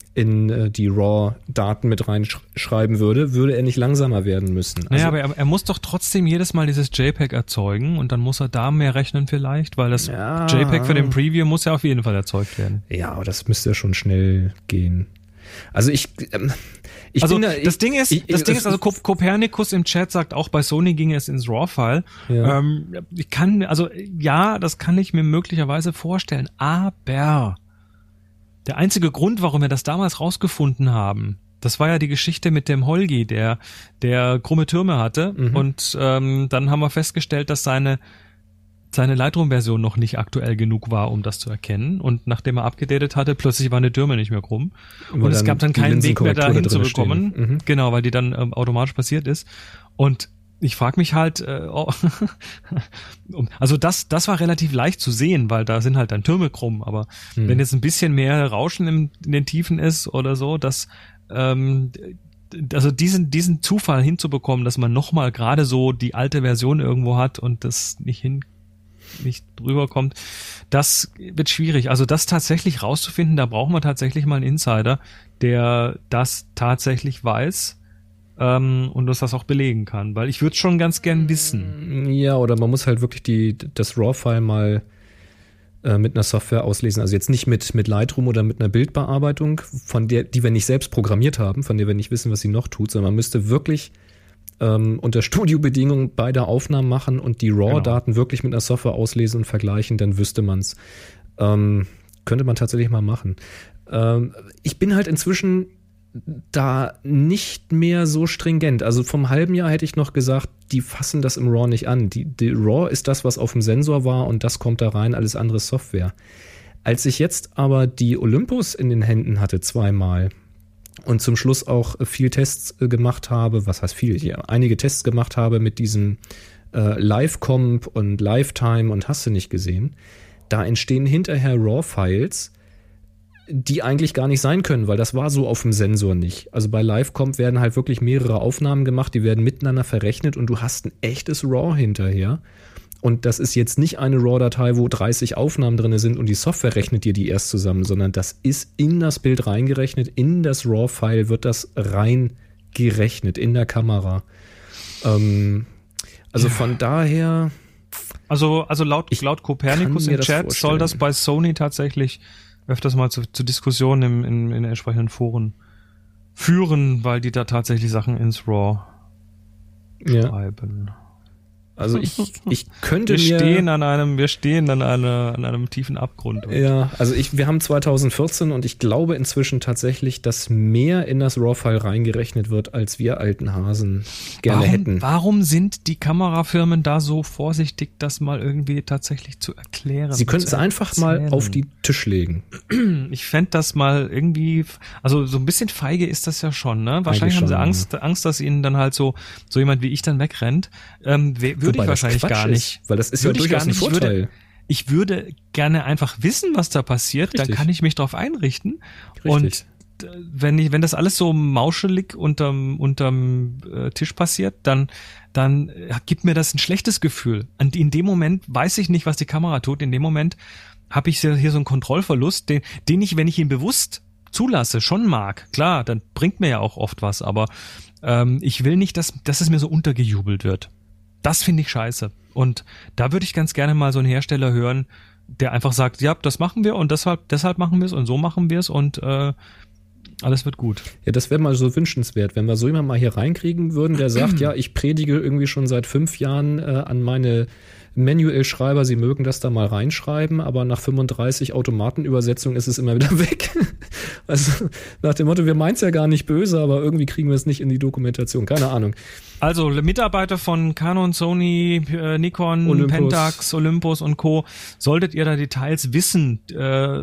in äh, die RAW-Daten mit reinschreiben würde, würde er nicht langsamer werden müssen. Also, naja, aber er, er muss doch trotzdem jedes Mal dieses JPEG erzeugen und dann muss er da mehr rechnen vielleicht, weil das ja. JPEG für den Preview muss ja auf jeden Fall erzeugt werden. Ja, aber das müsste ja schon schnell gehen. Also ich, ähm, ich also bin da, das ich, Ding ist, ich, das ich, Ding ist, also Kopernikus im Chat sagt auch, bei Sony ging es ins RAW-File. Ja. Ähm, ich kann, also ja, das kann ich mir möglicherweise vorstellen, aber der einzige Grund, warum wir das damals rausgefunden haben, das war ja die Geschichte mit dem Holgi, der der krumme Türme hatte. Mhm. Und ähm, dann haben wir festgestellt, dass seine seine Lightroom-Version noch nicht aktuell genug war, um das zu erkennen. Und nachdem er abgedatet hatte, plötzlich war eine Türme nicht mehr krumm. Und, und es gab dann keinen Weg mehr, da hinzubekommen. Mhm. Genau, weil die dann ähm, automatisch passiert ist. Und ich frage mich halt, äh, oh, also das das war relativ leicht zu sehen, weil da sind halt dann Türme krumm, aber hm. wenn jetzt ein bisschen mehr Rauschen im, in den Tiefen ist oder so, dass ähm, also diesen diesen Zufall hinzubekommen, dass man nochmal gerade so die alte Version irgendwo hat und das nicht hin nicht drüber kommt, das wird schwierig. Also das tatsächlich rauszufinden, da brauchen wir tatsächlich mal einen Insider, der das tatsächlich weiß und das das auch belegen kann, weil ich würde es schon ganz gern wissen. Ja, oder man muss halt wirklich die das RAW-File mal äh, mit einer Software auslesen, also jetzt nicht mit mit Lightroom oder mit einer Bildbearbeitung, von der die wir nicht selbst programmiert haben, von der wir nicht wissen, was sie noch tut, sondern man müsste wirklich ähm, unter Studiobedingungen beide Aufnahmen machen und die RAW-Daten genau. wirklich mit einer Software auslesen und vergleichen, dann wüsste man es. Ähm, könnte man tatsächlich mal machen. Ähm, ich bin halt inzwischen da nicht mehr so stringent. Also vom halben Jahr hätte ich noch gesagt, die fassen das im RAW nicht an. Die, die RAW ist das, was auf dem Sensor war und das kommt da rein, alles andere Software. Als ich jetzt aber die Olympus in den Händen hatte, zweimal, und zum Schluss auch viel Tests gemacht habe, was heißt viel, ja, einige Tests gemacht habe mit diesem äh, Live-Comp und Lifetime und hast du nicht gesehen, da entstehen hinterher RAW-Files, die eigentlich gar nicht sein können, weil das war so auf dem Sensor nicht. Also bei Livecomp werden halt wirklich mehrere Aufnahmen gemacht, die werden miteinander verrechnet und du hast ein echtes RAW hinterher. Und das ist jetzt nicht eine RAW-Datei, wo dreißig Aufnahmen drin sind und die Software rechnet dir die erst zusammen, sondern das ist in das Bild reingerechnet, in das RAW-File wird das reingerechnet, in der Kamera. Ähm, also ja. von daher... Also, also laut, laut Kopernikus im Chat soll das bei Sony tatsächlich öfters mal zu, zu Diskussionen im, in, in entsprechenden Foren führen, weil die da tatsächlich Sachen ins RAW ja. schreiben. Also ich, ich könnte wir mir... Stehen an einem, wir stehen an, einer, an einem tiefen Abgrund. Ja, also ich, wir haben zwanzig vierzehn und ich glaube inzwischen tatsächlich, dass mehr in das RAW-File reingerechnet wird, als wir alten Hasen gerne warum, hätten. Warum sind die Kamerafirmen da so vorsichtig, das mal irgendwie tatsächlich zu erklären? Sie können es einfach mal auf die Tisch legen. Ich fände das mal irgendwie, also so ein bisschen feige ist das ja schon, ne? Wahrscheinlich haben schon, sie Angst, ja. Angst, dass ihnen dann halt so, so jemand wie ich dann wegrennt. Ähm, würde ich wahrscheinlich gar nicht. Ist, weil das ist ja durchaus ein Vorteil. Ich würde, ich würde gerne einfach wissen, was da passiert, Richtig. Dann kann ich mich darauf einrichten. Richtig. Und wenn ich, wenn das alles so mauschelig unterm, unterm äh, Tisch passiert, dann, dann ja, gibt mir das ein schlechtes Gefühl. Und in dem Moment weiß ich nicht, was die Kamera tut. In dem Moment habe ich hier so einen Kontrollverlust, den, den ich, wenn ich ihn bewusst zulasse, schon mag. Klar, dann bringt mir ja auch oft was, aber ähm, ich will nicht, dass, dass es mir so untergejubelt wird. Das finde ich scheiße. Und da würde ich ganz gerne mal so einen Hersteller hören, der einfach sagt, ja, das machen wir und deshalb, deshalb machen wir es und so machen wir es und äh, alles wird gut. Ja, das wäre mal so wünschenswert, wenn wir so jemanden mal hier reinkriegen würden, der sagt, ja, ich predige irgendwie schon seit fünf Jahren äh, an meine Manual-Schreiber, sie mögen das da mal reinschreiben, aber nach fünfunddreißig Automatenübersetzungen ist es immer wieder weg. Also nach dem Motto, wir meinen es ja gar nicht böse, aber irgendwie kriegen wir es nicht in die Dokumentation. Keine Ahnung. Also Mitarbeiter von Canon, Sony, äh, Nikon, Olympus. Pentax, Olympus und Co. Solltet ihr da Details wissen äh,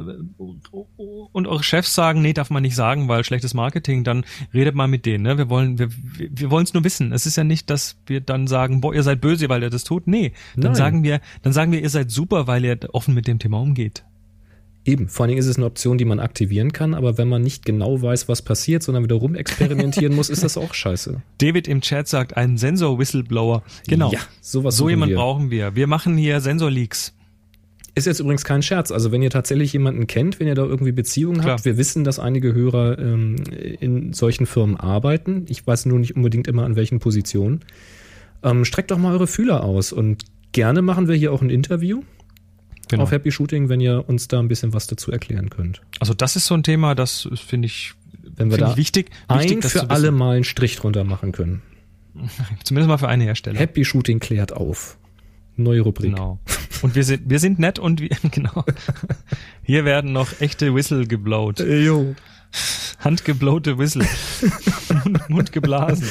und eure Chefs sagen, nee, darf man nicht sagen, weil schlechtes Marketing, dann redet mal mit denen. Ne? Wir wollen wir, wir wollen es nur wissen. Es ist ja nicht, dass wir dann sagen, boah, ihr seid böse, weil ihr das tut. Nee, dann Nein. sagen wir, dann sagen wir, ihr seid super, weil ihr offen mit dem Thema umgeht. Eben, vor allen Dingen ist es eine Option, die man aktivieren kann, aber wenn man nicht genau weiß, was passiert, sondern wieder rumexperimentieren muss, ist das auch scheiße. David im Chat sagt, ein Sensor-Whistleblower. Genau, ja, sowas so jemand wir. brauchen wir. Wir machen hier Sensor-Leaks. Ist jetzt übrigens kein Scherz. Also wenn ihr tatsächlich jemanden kennt, wenn ihr da irgendwie Beziehungen Klar. habt, wir wissen, dass einige Hörer ähm, in solchen Firmen arbeiten. Ich weiß nur nicht unbedingt immer, an welchen Positionen. Ähm, streckt doch mal eure Fühler aus und gerne machen wir hier auch ein Interview. Genau. Auf Happy Shooting, wenn ihr uns da ein bisschen was dazu erklären könnt. Also das ist so ein Thema, das finde ich, wenn wir da ich wichtig, ein wichtig, für alle mal einen Strich drunter machen können. Zumindest mal für einen Hersteller. Happy Shooting klärt auf. Neue Rubrik. Genau. Und wir sind, wir sind nett und wir, genau. Hier werden noch echte Whistle geblowt. Jo. Handgeblowte Whistle. Mund, Mund geblasen.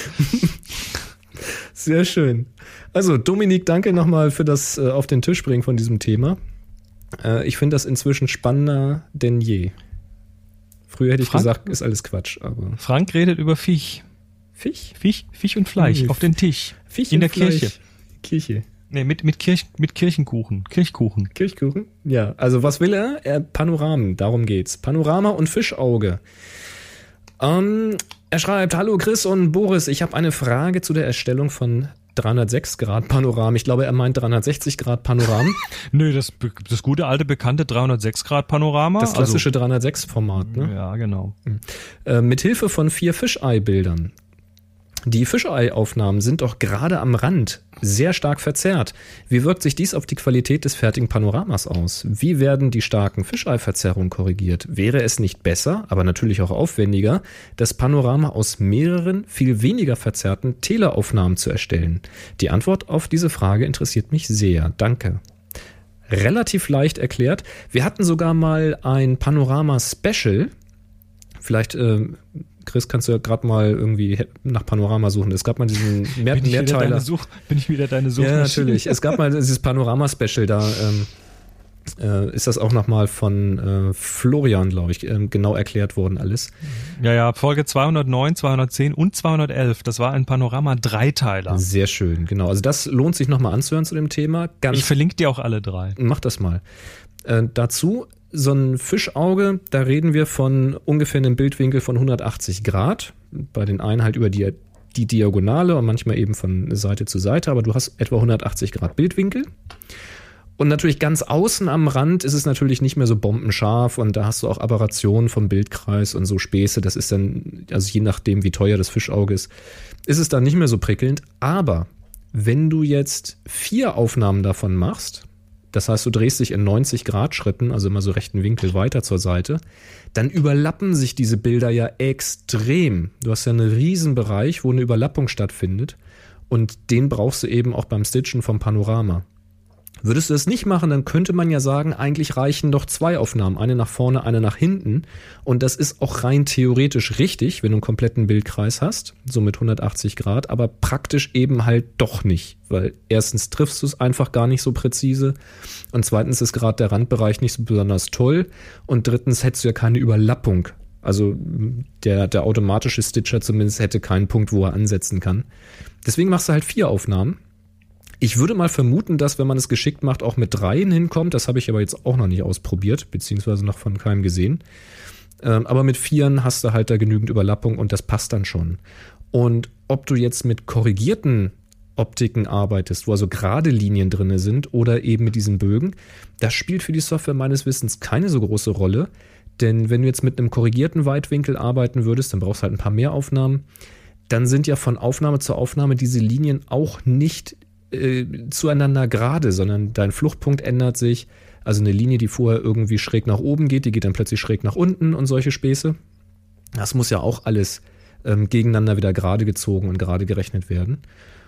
Sehr schön. Also Dominik, danke nochmal für das äh, auf den Tisch bringen von diesem Thema. Äh, ich finde das inzwischen spannender denn je. Früher hätte ich Frank? gesagt, ist alles Quatsch. Aber Frank redet über Viech. Fisch? Fisch, Fisch und Fleisch Nee. auf den Tisch. Fisch In und der Fleisch. Kirche. Kirche. Nee, mit, mit, Kirch, mit Kirchenkuchen. Kirchkuchen. Kirchkuchen? Ja, also was will er? er Panoramen, darum geht's. Panorama und Fischauge. Ähm, er schreibt, hallo Chris und Boris, ich habe eine Frage zu der Erstellung von dreihundertsechs Grad Panoramen. Ich glaube, er meint dreihundertsechzig Grad Panoramen. Nö, das, das gute alte bekannte dreihundertsechs Grad Panorama. Das klassische dreihundertsechs Format, ne? Ja, genau. Äh, mit Hilfe von vier Fischei-Bildern. Die Fischei-Aufnahmen sind doch gerade am Rand sehr stark verzerrt. Wie wirkt sich dies auf die Qualität des fertigen Panoramas aus? Wie werden die starken Fischei-Verzerrungen korrigiert? Wäre es nicht besser, aber natürlich auch aufwendiger, das Panorama aus mehreren, viel weniger verzerrten Teleaufnahmen zu erstellen? Die Antwort auf diese Frage interessiert mich sehr. Danke. Relativ leicht erklärt. Wir hatten sogar mal ein Panorama-Special. Vielleicht, äh, Chris, kannst du ja gerade mal irgendwie nach Panorama suchen. Es gab mal diesen Mehr Bin ich wieder Mehrteiler. deine Such, bin ich wieder deine Suchmaschine? Ja, natürlich. Es gab mal dieses Panorama-Special, da ähm, äh, ist das auch nochmal von äh, Florian, glaube ich, äh, genau erklärt worden alles. Ja, ja, Folge zweihundertneun, zweihundertzehn und zweihundertelf. Das war ein Panorama-Dreiteiler. Sehr schön, genau. Also das lohnt sich nochmal anzuhören zu dem Thema. Ganz, Ich verlinke dir auch alle drei. mach das mal. Äh, dazu so ein Fischauge, da reden wir von ungefähr einem Bildwinkel von hundertachtzig Grad. Bei den einen halt über die, die Diagonale und manchmal eben von Seite zu Seite, aber du hast etwa hundertachtzig Grad Bildwinkel. Und natürlich ganz außen am Rand ist es natürlich nicht mehr so bombenscharf und da hast du auch Aberrationen vom Bildkreis und so Späße. Das ist dann, also je nachdem, wie teuer das Fischauge ist, ist es dann nicht mehr so prickelnd. Aber wenn du jetzt vier Aufnahmen davon machst, das heißt, du drehst dich in neunzig Grad Schritten, also immer so rechten Winkel weiter zur Seite, dann überlappen sich diese Bilder ja extrem. Du hast ja einen riesen Bereich, wo eine Überlappung stattfindet. Und den brauchst du eben auch beim Stitchen vom Panorama. Würdest du das nicht machen, dann könnte man ja sagen, eigentlich reichen doch zwei Aufnahmen, eine nach vorne, eine nach hinten. Und das ist auch rein theoretisch richtig, wenn du einen kompletten Bildkreis hast, so mit hundertachtzig Grad, aber praktisch eben halt doch nicht, weil erstens triffst du es einfach gar nicht so präzise und zweitens ist gerade der Randbereich nicht so besonders toll und drittens hättest du ja keine Überlappung. Also der, der automatische Stitcher zumindest hätte keinen Punkt, wo er ansetzen kann. Deswegen machst du halt vier Aufnahmen. Ich würde mal vermuten, dass, wenn man es geschickt macht, auch mit dreien hinkommt. Das habe ich aber jetzt auch noch nicht ausprobiert, beziehungsweise noch von keinem gesehen. Ähm, aber mit vieren hast du halt da genügend Überlappung und das passt dann schon. Und ob du jetzt mit korrigierten Optiken arbeitest, wo also gerade Linien drin sind oder eben mit diesen Bögen, das spielt für die Software meines Wissens keine so große Rolle. Denn wenn du jetzt mit einem korrigierten Weitwinkel arbeiten würdest, dann brauchst du halt ein paar mehr Aufnahmen. Dann sind ja von Aufnahme zu Aufnahme diese Linien auch nicht zueinander gerade, sondern dein Fluchtpunkt ändert sich. Also eine Linie, die vorher irgendwie schräg nach oben geht, die geht dann plötzlich schräg nach unten und solche Späße. Das muss ja auch alles ähm, gegeneinander wieder gerade gezogen und gerade gerechnet werden.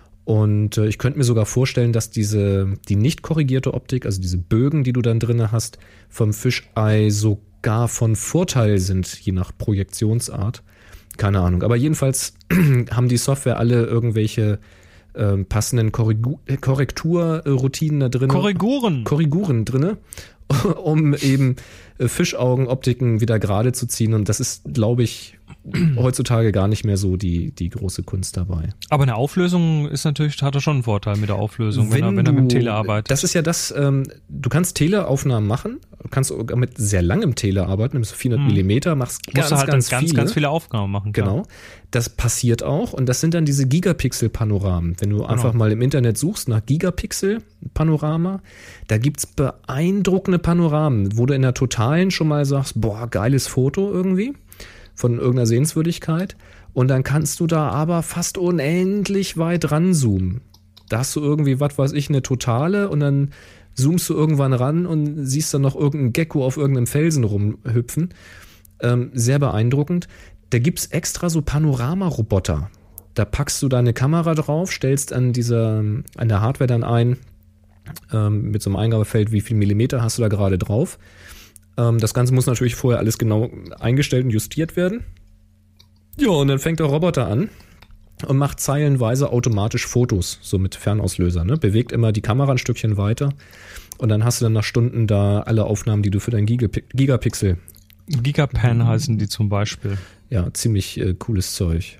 Und äh, ich könnte mir sogar vorstellen, dass diese die nicht korrigierte Optik, also diese Bögen, die du dann drin hast, vom Fisheye sogar von Vorteil sind, je nach Projektionsart. Keine Ahnung. Aber jedenfalls haben die Software alle irgendwelche Ähm, passenden Korrigu- Korrekturroutinen da drin. Korriguren. Korriguren drin, um eben äh, Fischaugenoptiken wieder gerade zu ziehen. Und das ist, glaube ich, heutzutage gar nicht mehr so die, die große Kunst dabei. Aber eine Auflösung ist natürlich, hat er schon einen Vorteil mit der Auflösung, wenn, wenn, er, wenn er mit dem Tele arbeitet. Das ist ja das, ähm, du kannst Teleaufnahmen machen, du kannst mit sehr langem Tele arbeiten, mit so vierhundert hm. Millimeter, machst ganz, halt ganz, ganz, viele. ganz viele Aufnahmen machen. Klar. Genau, das passiert auch und das sind dann diese Gigapixel-Panoramen. Wenn du genau. einfach mal im Internet suchst nach Gigapixel-Panorama, da gibt's beeindruckende Panoramen, wo du in der Totalen schon mal sagst, boah, geiles Foto irgendwie von irgendeiner Sehenswürdigkeit und dann kannst du da aber fast unendlich weit ranzoomen. Da hast du irgendwie, was weiß ich, eine Totale und dann zoomst du irgendwann ran und siehst dann noch irgendeinen Gecko auf irgendeinem Felsen rumhüpfen. Ähm, sehr beeindruckend. Da gibt's extra so Panorama-Roboter. Da packst du deine Kamera drauf, stellst an dieser, an der Hardware dann ein, ähm, mit so einem Eingabefeld, wie viel Millimeter hast du da gerade drauf. Das Ganze muss natürlich vorher alles genau eingestellt und justiert werden. Ja, und dann fängt der Roboter an und macht zeilenweise automatisch Fotos, so mit Fernauslöser, ne? Bewegt immer die Kamera ein Stückchen weiter und dann hast du dann nach Stunden da alle Aufnahmen, die du für dein Gigap- Gigapixel. Gigapan heißen die zum Beispiel. Ja, ziemlich äh, cooles Zeug.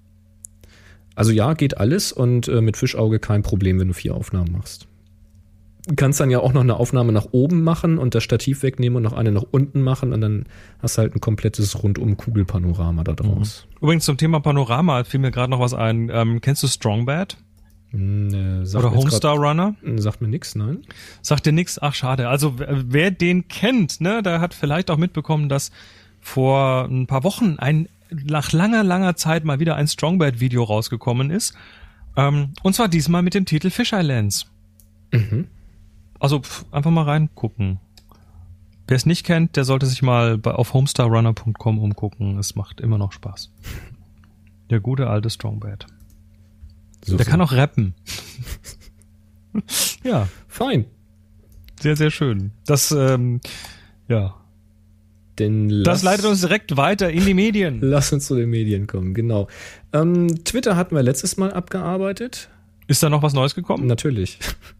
Also ja, geht alles und äh, mit Fischauge kein Problem, wenn du vier Aufnahmen machst. Du kannst dann ja auch noch eine Aufnahme nach oben machen und das Stativ wegnehmen und noch eine nach unten machen und dann hast du halt ein komplettes Rundum-Kugelpanorama da draus. Übrigens zum Thema Panorama fiel mir gerade noch was ein. Ähm, kennst du Strongbad? Nee, Oder Homestar Runner? Sagt mir nix, nein. Sagt dir nix? Ach, schade. Also wer den kennt, ne, der hat vielleicht auch mitbekommen, dass vor ein paar Wochen ein nach langer, langer Zeit mal wieder ein Strongbad-Video rausgekommen ist. Ähm, und zwar diesmal mit dem Titel Fisheye Lens. Mhm. Also pf, einfach mal reingucken. Wer es nicht kennt, der sollte sich mal bei, auf homestar runner punkt com umgucken. Es macht immer noch Spaß. Der gute alte Strongbad. So der so. Kann auch rappen. Ja. Fein. Sehr, sehr schön. Das, ähm, ja. Denn lass, das leitet uns direkt weiter in die Medien. Lass uns zu den Medien kommen, genau. Ähm, Twitter hatten wir letztes Mal abgearbeitet. Ist da noch was Neues gekommen? Natürlich.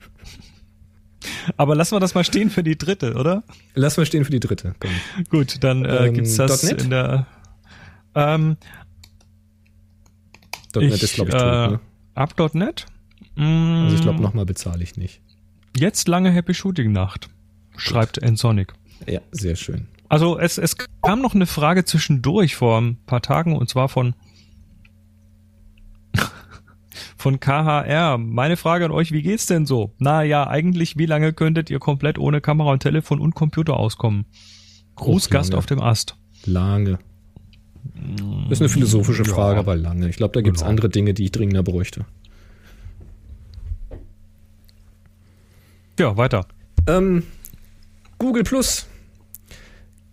Aber lassen wir das mal stehen für die dritte, oder? Lassen wir stehen für die dritte. Komm. Gut, dann äh, ähm, gibt's das in der ähm, .net ich, ist, glaube ich, tot, äh, ne? Ab .net? Mm, also ich glaube, nochmal bezahle ich nicht. Jetzt lange Happy Shooting Nacht, schreibt N-Sonic. Ja, sehr schön. Also es, es kam noch eine Frage zwischendurch vor ein paar Tagen und zwar von von K H R. Meine Frage an euch, wie geht's denn so? Na ja, eigentlich, wie lange könntet ihr komplett ohne Kamera und Telefon und Computer auskommen? Grußgast auf dem Ast. Lange. Das ist eine philosophische Frage, ja. Aber lange. Ich glaube, da gibt's genau. andere Dinge, die ich dringender bräuchte. Ja, weiter. Ähm, Google Plus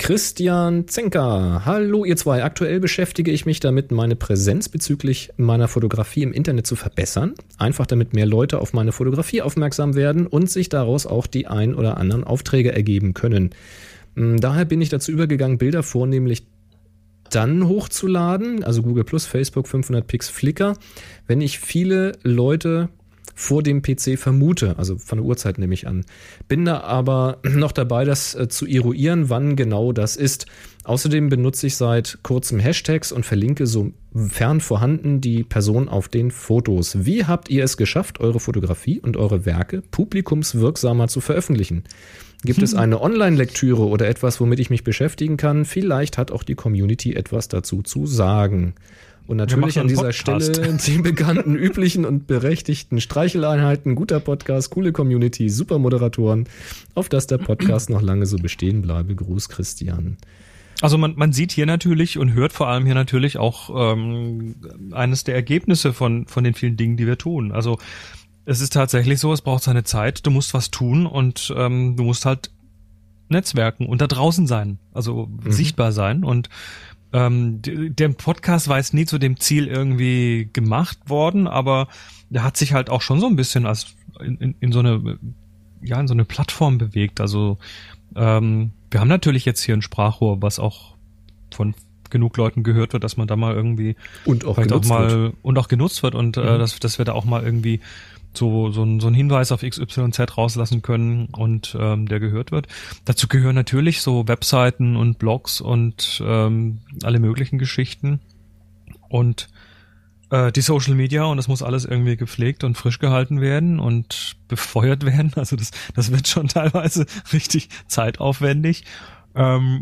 Christian Zenker. Hallo ihr zwei. Aktuell beschäftige ich mich damit, meine Präsenz bezüglich meiner Fotografie im Internet zu verbessern. Einfach damit mehr Leute auf meine Fotografie aufmerksam werden und sich daraus auch die ein oder anderen Aufträge ergeben können. Daher bin ich dazu übergegangen, Bilder vornehmlich dann hochzuladen, also Google Plus, Facebook, fünfhundert Pix, Flickr, wenn ich viele Leute vor dem P C vermute, also von der Uhrzeit nehme ich an. Bin da aber noch dabei, das äh, zu eruieren, wann genau das ist. Außerdem benutze ich seit kurzem Hashtags und verlinke sofern vorhanden die Person auf den Fotos. Wie habt ihr es geschafft, eure Fotografie und eure Werke publikumswirksamer zu veröffentlichen? Gibt hm. es eine Online-Lektüre oder etwas, womit ich mich beschäftigen kann? Vielleicht hat auch die Community etwas dazu zu sagen. Und natürlich an dieser Podcast. Stelle die bekannten, üblichen und berechtigten Streicheleinheiten, guter Podcast, coole Community, super Moderatoren, auf dass der Podcast noch lange so bestehen bleibe. Gruß, Christian. Also man, man sieht hier natürlich und hört vor allem hier natürlich auch ähm, eines der Ergebnisse von, von den vielen Dingen, die wir tun. Also es ist tatsächlich so, es braucht seine Zeit, du musst was tun und ähm, du musst halt netzwerken und da draußen sein, also mhm. sichtbar sein und Ähm, der Podcast war jetzt nie zu dem Ziel irgendwie gemacht worden, aber der hat sich halt auch schon so ein bisschen als in, in, in so eine ja in so eine Plattform bewegt. Also ähm, wir haben natürlich jetzt hier ein Sprachrohr, was auch von genug Leuten gehört wird, dass man da mal irgendwie und auch genutzt auch mal wird. und auch genutzt wird und mhm. äh, dass, dass wir da auch mal irgendwie so so ein, so ein Hinweis auf X Y Z rauslassen können und ähm, der gehört wird. Dazu gehören natürlich so Webseiten und Blogs und ähm, alle möglichen Geschichten und äh, die Social Media und das muss alles irgendwie gepflegt und frisch gehalten werden und befeuert werden. Also das das wird schon teilweise richtig zeitaufwendig ähm,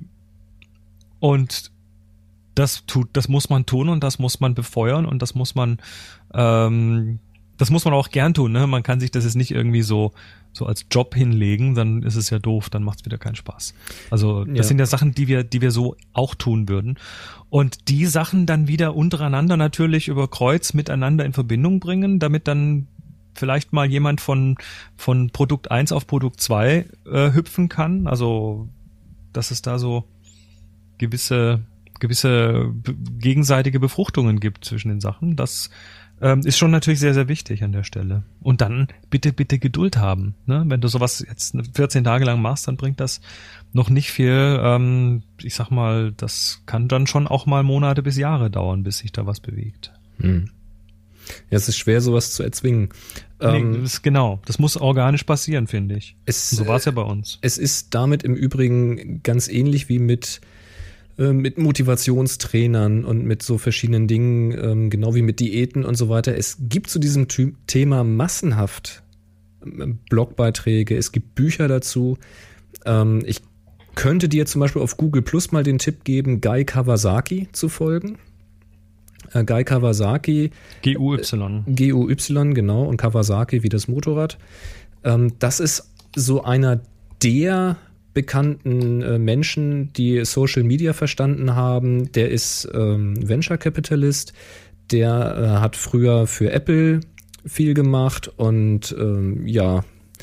und das tut das muss man tun und das muss man befeuern und das muss man ähm, Das muss man auch gern tun, ne? Man kann sich das jetzt nicht irgendwie so so als Job hinlegen, dann ist es ja doof, dann macht es wieder keinen Spaß. Also das ja. sind ja Sachen, die wir die wir so auch tun würden. Und die Sachen dann wieder untereinander natürlich über Kreuz miteinander in Verbindung bringen, damit dann vielleicht mal jemand von von Produkt eins auf Produkt zwei äh, hüpfen kann. Also dass es da so gewisse gewisse gegenseitige Befruchtungen gibt zwischen den Sachen. Das Ähm, ist schon natürlich sehr, sehr wichtig an der Stelle. Und dann bitte, bitte Geduld haben. Ne? Wenn du sowas jetzt vierzehn Tage lang machst, dann bringt das noch nicht viel. Ähm, ich sag mal, das kann dann schon auch mal Monate bis Jahre dauern, bis sich da was bewegt. Hm. Ja, es ist schwer, sowas zu erzwingen. Nee, ähm, das ist genau. Das muss organisch passieren, finde ich. Es, so war es ja bei uns. Es ist damit im Übrigen ganz ähnlich wie mit mit Motivationstrainern und mit so verschiedenen Dingen, ähm, genau wie mit Diäten und so weiter. Es gibt zu diesem Ty- Thema massenhaft ähm, Blogbeiträge, es gibt Bücher dazu. Ähm, ich könnte dir zum Beispiel auf Google Plus mal den Tipp geben, Guy Kawasaki zu folgen. Äh, Guy Kawasaki. G U Y. Äh, G U Y, genau, und Kawasaki wie das Motorrad. Ähm, das ist so einer der bekannten äh, Menschen, die Social Media verstanden haben. Der ist ähm, Venture Capitalist, der äh, hat früher für Apple viel gemacht und ähm, ja.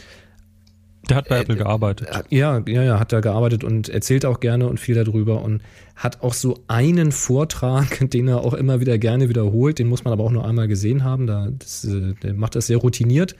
Der hat bei äh, Apple gearbeitet. Äh, ja, ja, ja, hat da gearbeitet und erzählt auch gerne und viel darüber und hat auch so einen Vortrag, den er auch immer wieder gerne wiederholt, den muss man aber auch nur einmal gesehen haben, da, das, äh, der macht das sehr routiniert.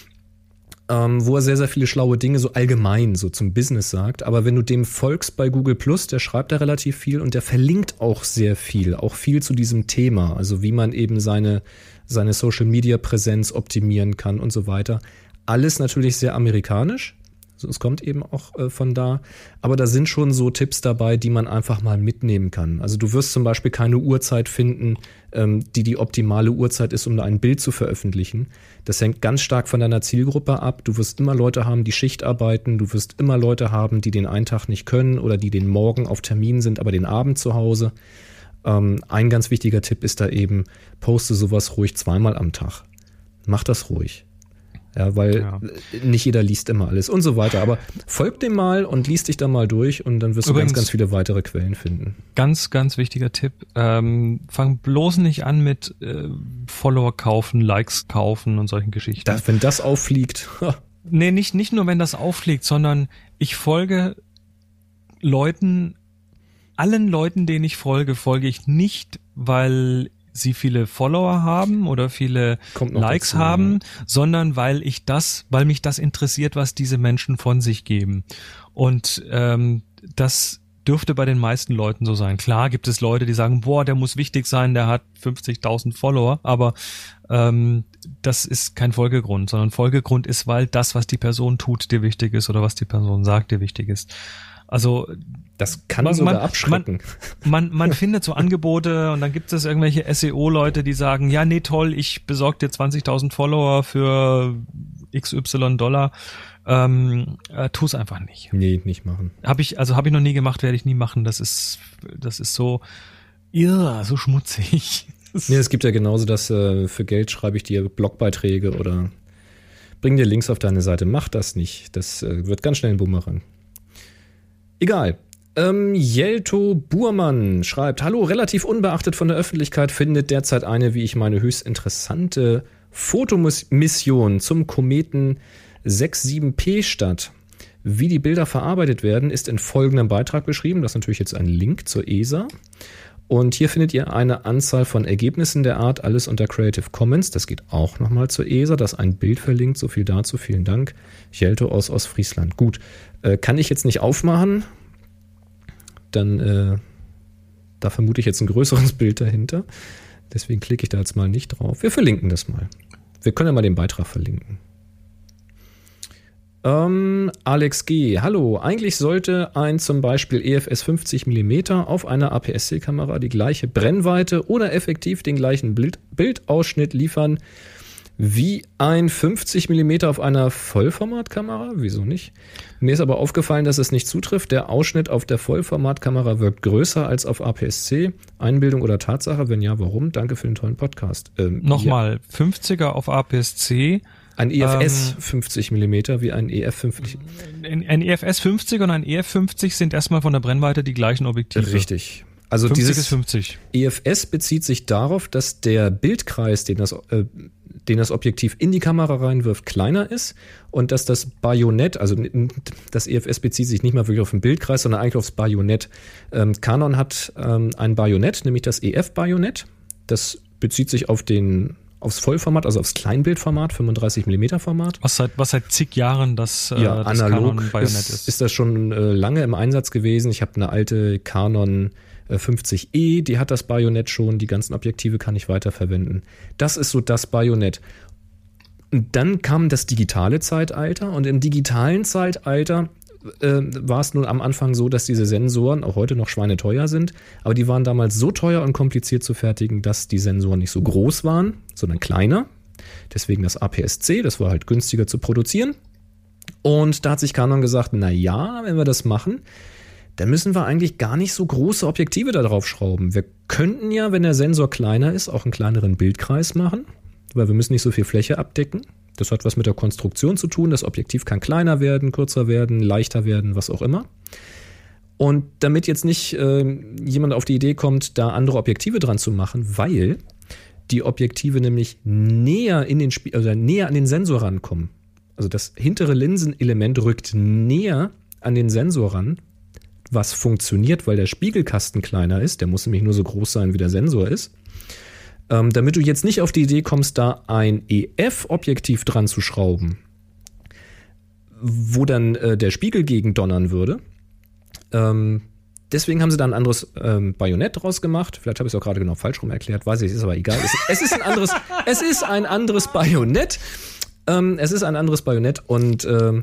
Ähm, wo er sehr, sehr viele schlaue Dinge so allgemein so zum Business sagt. Aber wenn du dem folgst bei Google Plus, der schreibt da relativ viel und der verlinkt auch sehr viel, auch viel zu diesem Thema. Also wie man eben seine, seine Social-Media-Präsenz optimieren kann und so weiter. Alles natürlich sehr amerikanisch. Also es kommt eben auch äh, von da. Aber da sind schon so Tipps dabei, die man einfach mal mitnehmen kann. Also du wirst zum Beispiel keine Uhrzeit finden, ähm, die die optimale Uhrzeit ist, um da ein Bild zu veröffentlichen. Das hängt ganz stark von deiner Zielgruppe ab. Du wirst immer Leute haben, die Schicht arbeiten. Du wirst immer Leute haben, die den einen Tag nicht können oder die den Morgen auf Termin sind, aber den Abend zu Hause. Ähm, ein ganz wichtiger Tipp ist da eben, poste sowas ruhig zweimal am Tag. Mach das ruhig. Ja, weil ja. nicht jeder liest immer alles und so weiter. Aber folg dem mal und liest dich da mal durch und dann wirst Übrigens, du ganz, ganz viele weitere Quellen finden. Ganz, ganz wichtiger Tipp. Ähm, fang bloß nicht an mit äh, Follower kaufen, Likes kaufen und solchen Geschichten. Das, wenn das auffliegt. Nee, nicht, nicht nur, wenn das auffliegt, sondern ich folge Leuten, allen Leuten, denen ich folge, folge ich nicht, weil sie viele Follower haben oder viele Likes dazu, haben, ja. sondern weil ich das, weil mich das interessiert, was diese Menschen von sich geben. Und ähm, das dürfte bei den meisten Leuten so sein. Klar gibt es Leute, die sagen, boah, der muss wichtig sein, der hat fünfzigtausend Follower, aber ähm, das ist kein Folgegrund, sondern Folgegrund ist, weil das, was die Person tut, dir wichtig ist oder was die Person sagt, dir wichtig ist. Also das kann man sogar abschrecken. Man, man, man findet so Angebote und dann gibt es irgendwelche S E O-Leute, die sagen, ja, nee, toll, ich besorge dir zwanzigtausend Follower für X Y Dollar. Ähm, äh, tu es einfach nicht. Nee, nicht machen. Habe ich, also habe ich noch nie gemacht, werde ich nie machen. Das ist, das ist so, irr, so schmutzig. Nee, es gibt ja genauso, dass äh, für Geld schreibe ich dir Blogbeiträge oder bring dir Links auf deine Seite. Mach das nicht. Das äh, wird ganz schnell ein Bumerang. Egal. Ähm, Jelto Burmann schreibt, hallo, relativ unbeachtet von der Öffentlichkeit findet derzeit eine, wie ich meine, höchst interessante Fotomission zum Kometen sechs sieben P statt. Wie die Bilder verarbeitet werden, ist in folgendem Beitrag beschrieben. Das ist natürlich jetzt ein Link zur E S A. Und hier findet ihr eine Anzahl von Ergebnissen der Art, alles unter Creative Commons. Das geht auch nochmal zur E S A, das ist ein Bild verlinkt. So viel dazu, vielen Dank. Jelto aus Ostfriesland. Gut, äh, kann ich jetzt nicht aufmachen. Dann, äh, da vermute ich jetzt ein größeres Bild dahinter. Deswegen klicke ich da jetzt mal nicht drauf. Wir verlinken das mal. Wir können ja mal den Beitrag verlinken. Ähm, Alex G. Hallo, eigentlich sollte ein zum Beispiel E F S fünfzig Millimeter auf einer A P S C-Kamera die gleiche Brennweite oder effektiv den gleichen Bild- Bildausschnitt liefern wie ein fünfzig Millimeter auf einer Vollformatkamera. Wieso nicht? Mir ist aber aufgefallen, dass es nicht zutrifft. Der Ausschnitt auf der Vollformatkamera wirkt größer als auf A P S C. Einbildung oder Tatsache? Wenn ja, warum? Danke für den tollen Podcast. Ähm, Nochmal, ja. fünfziger auf A P S C. Ein E F S ähm, fünfzig Millimeter wie ein E F fünfzig. Ein, ein E F S fünfzig und ein E F fünfzig sind erstmal von der Brennweite die gleichen Objektive. Richtig. Also fünfzig dieses ist fünfzig. E F S bezieht sich darauf, dass der Bildkreis, den das, äh, den das Objektiv in die Kamera reinwirft, kleiner ist und dass das Bajonett, also das E F S bezieht sich nicht mal wirklich auf den Bildkreis, sondern eigentlich aufs Bajonett. Ähm, Canon hat ähm, ein Bajonett, nämlich das E F-Bajonett. Das bezieht sich auf den aufs Vollformat, also aufs Kleinbildformat, fünfunddreißig Millimeter Format. Was seit, was seit zig Jahren das, äh, ja, das analog Canon-Bajonett ist, ist. Ist das schon äh, lange im Einsatz gewesen. Ich habe eine alte Canon äh, fünfzig E, die hat das Bajonett schon. Die ganzen Objektive kann ich weiterverwenden. Das ist so das Bajonett. Und dann kam das digitale Zeitalter und im digitalen Zeitalter äh, war es nun am Anfang so, dass diese Sensoren auch heute noch schweineteuer sind, aber die waren damals so teuer und kompliziert zu fertigen, dass die Sensoren nicht so groß waren, sondern kleiner. Deswegen das A P S C, das war halt günstiger zu produzieren. Und da hat sich Canon gesagt, na ja, wenn wir das machen, dann müssen wir eigentlich gar nicht so große Objektive da drauf schrauben. Wir könnten ja, wenn der Sensor kleiner ist, auch einen kleineren Bildkreis machen, weil wir müssen nicht so viel Fläche abdecken. Das hat was mit der Konstruktion zu tun. Das Objektiv kann kleiner werden, kürzer werden, leichter werden, was auch immer. Und damit jetzt nicht äh, jemand auf die Idee kommt, da andere Objektive dran zu machen, weil die Objektive nämlich näher in den Spie- also näher an den Sensor rankommen. Also das hintere Linsenelement rückt näher an den Sensor ran, was funktioniert, weil der Spiegelkasten kleiner ist. Der muss nämlich nur so groß sein, wie der Sensor ist. Ähm, damit du jetzt nicht auf die Idee kommst, da ein E F-Objektiv dran zu schrauben, wo dann äh, der Spiegel gegen donnern würde. Ähm, deswegen haben sie da ein anderes ähm, Bajonett draus gemacht. Vielleicht habe ich es auch gerade genau falsch rum erklärt, weiß ich, ist aber egal. Es, es ist ein anderes, es ist ein anderes Bajonett. Ähm, es ist ein anderes Bajonett und ähm,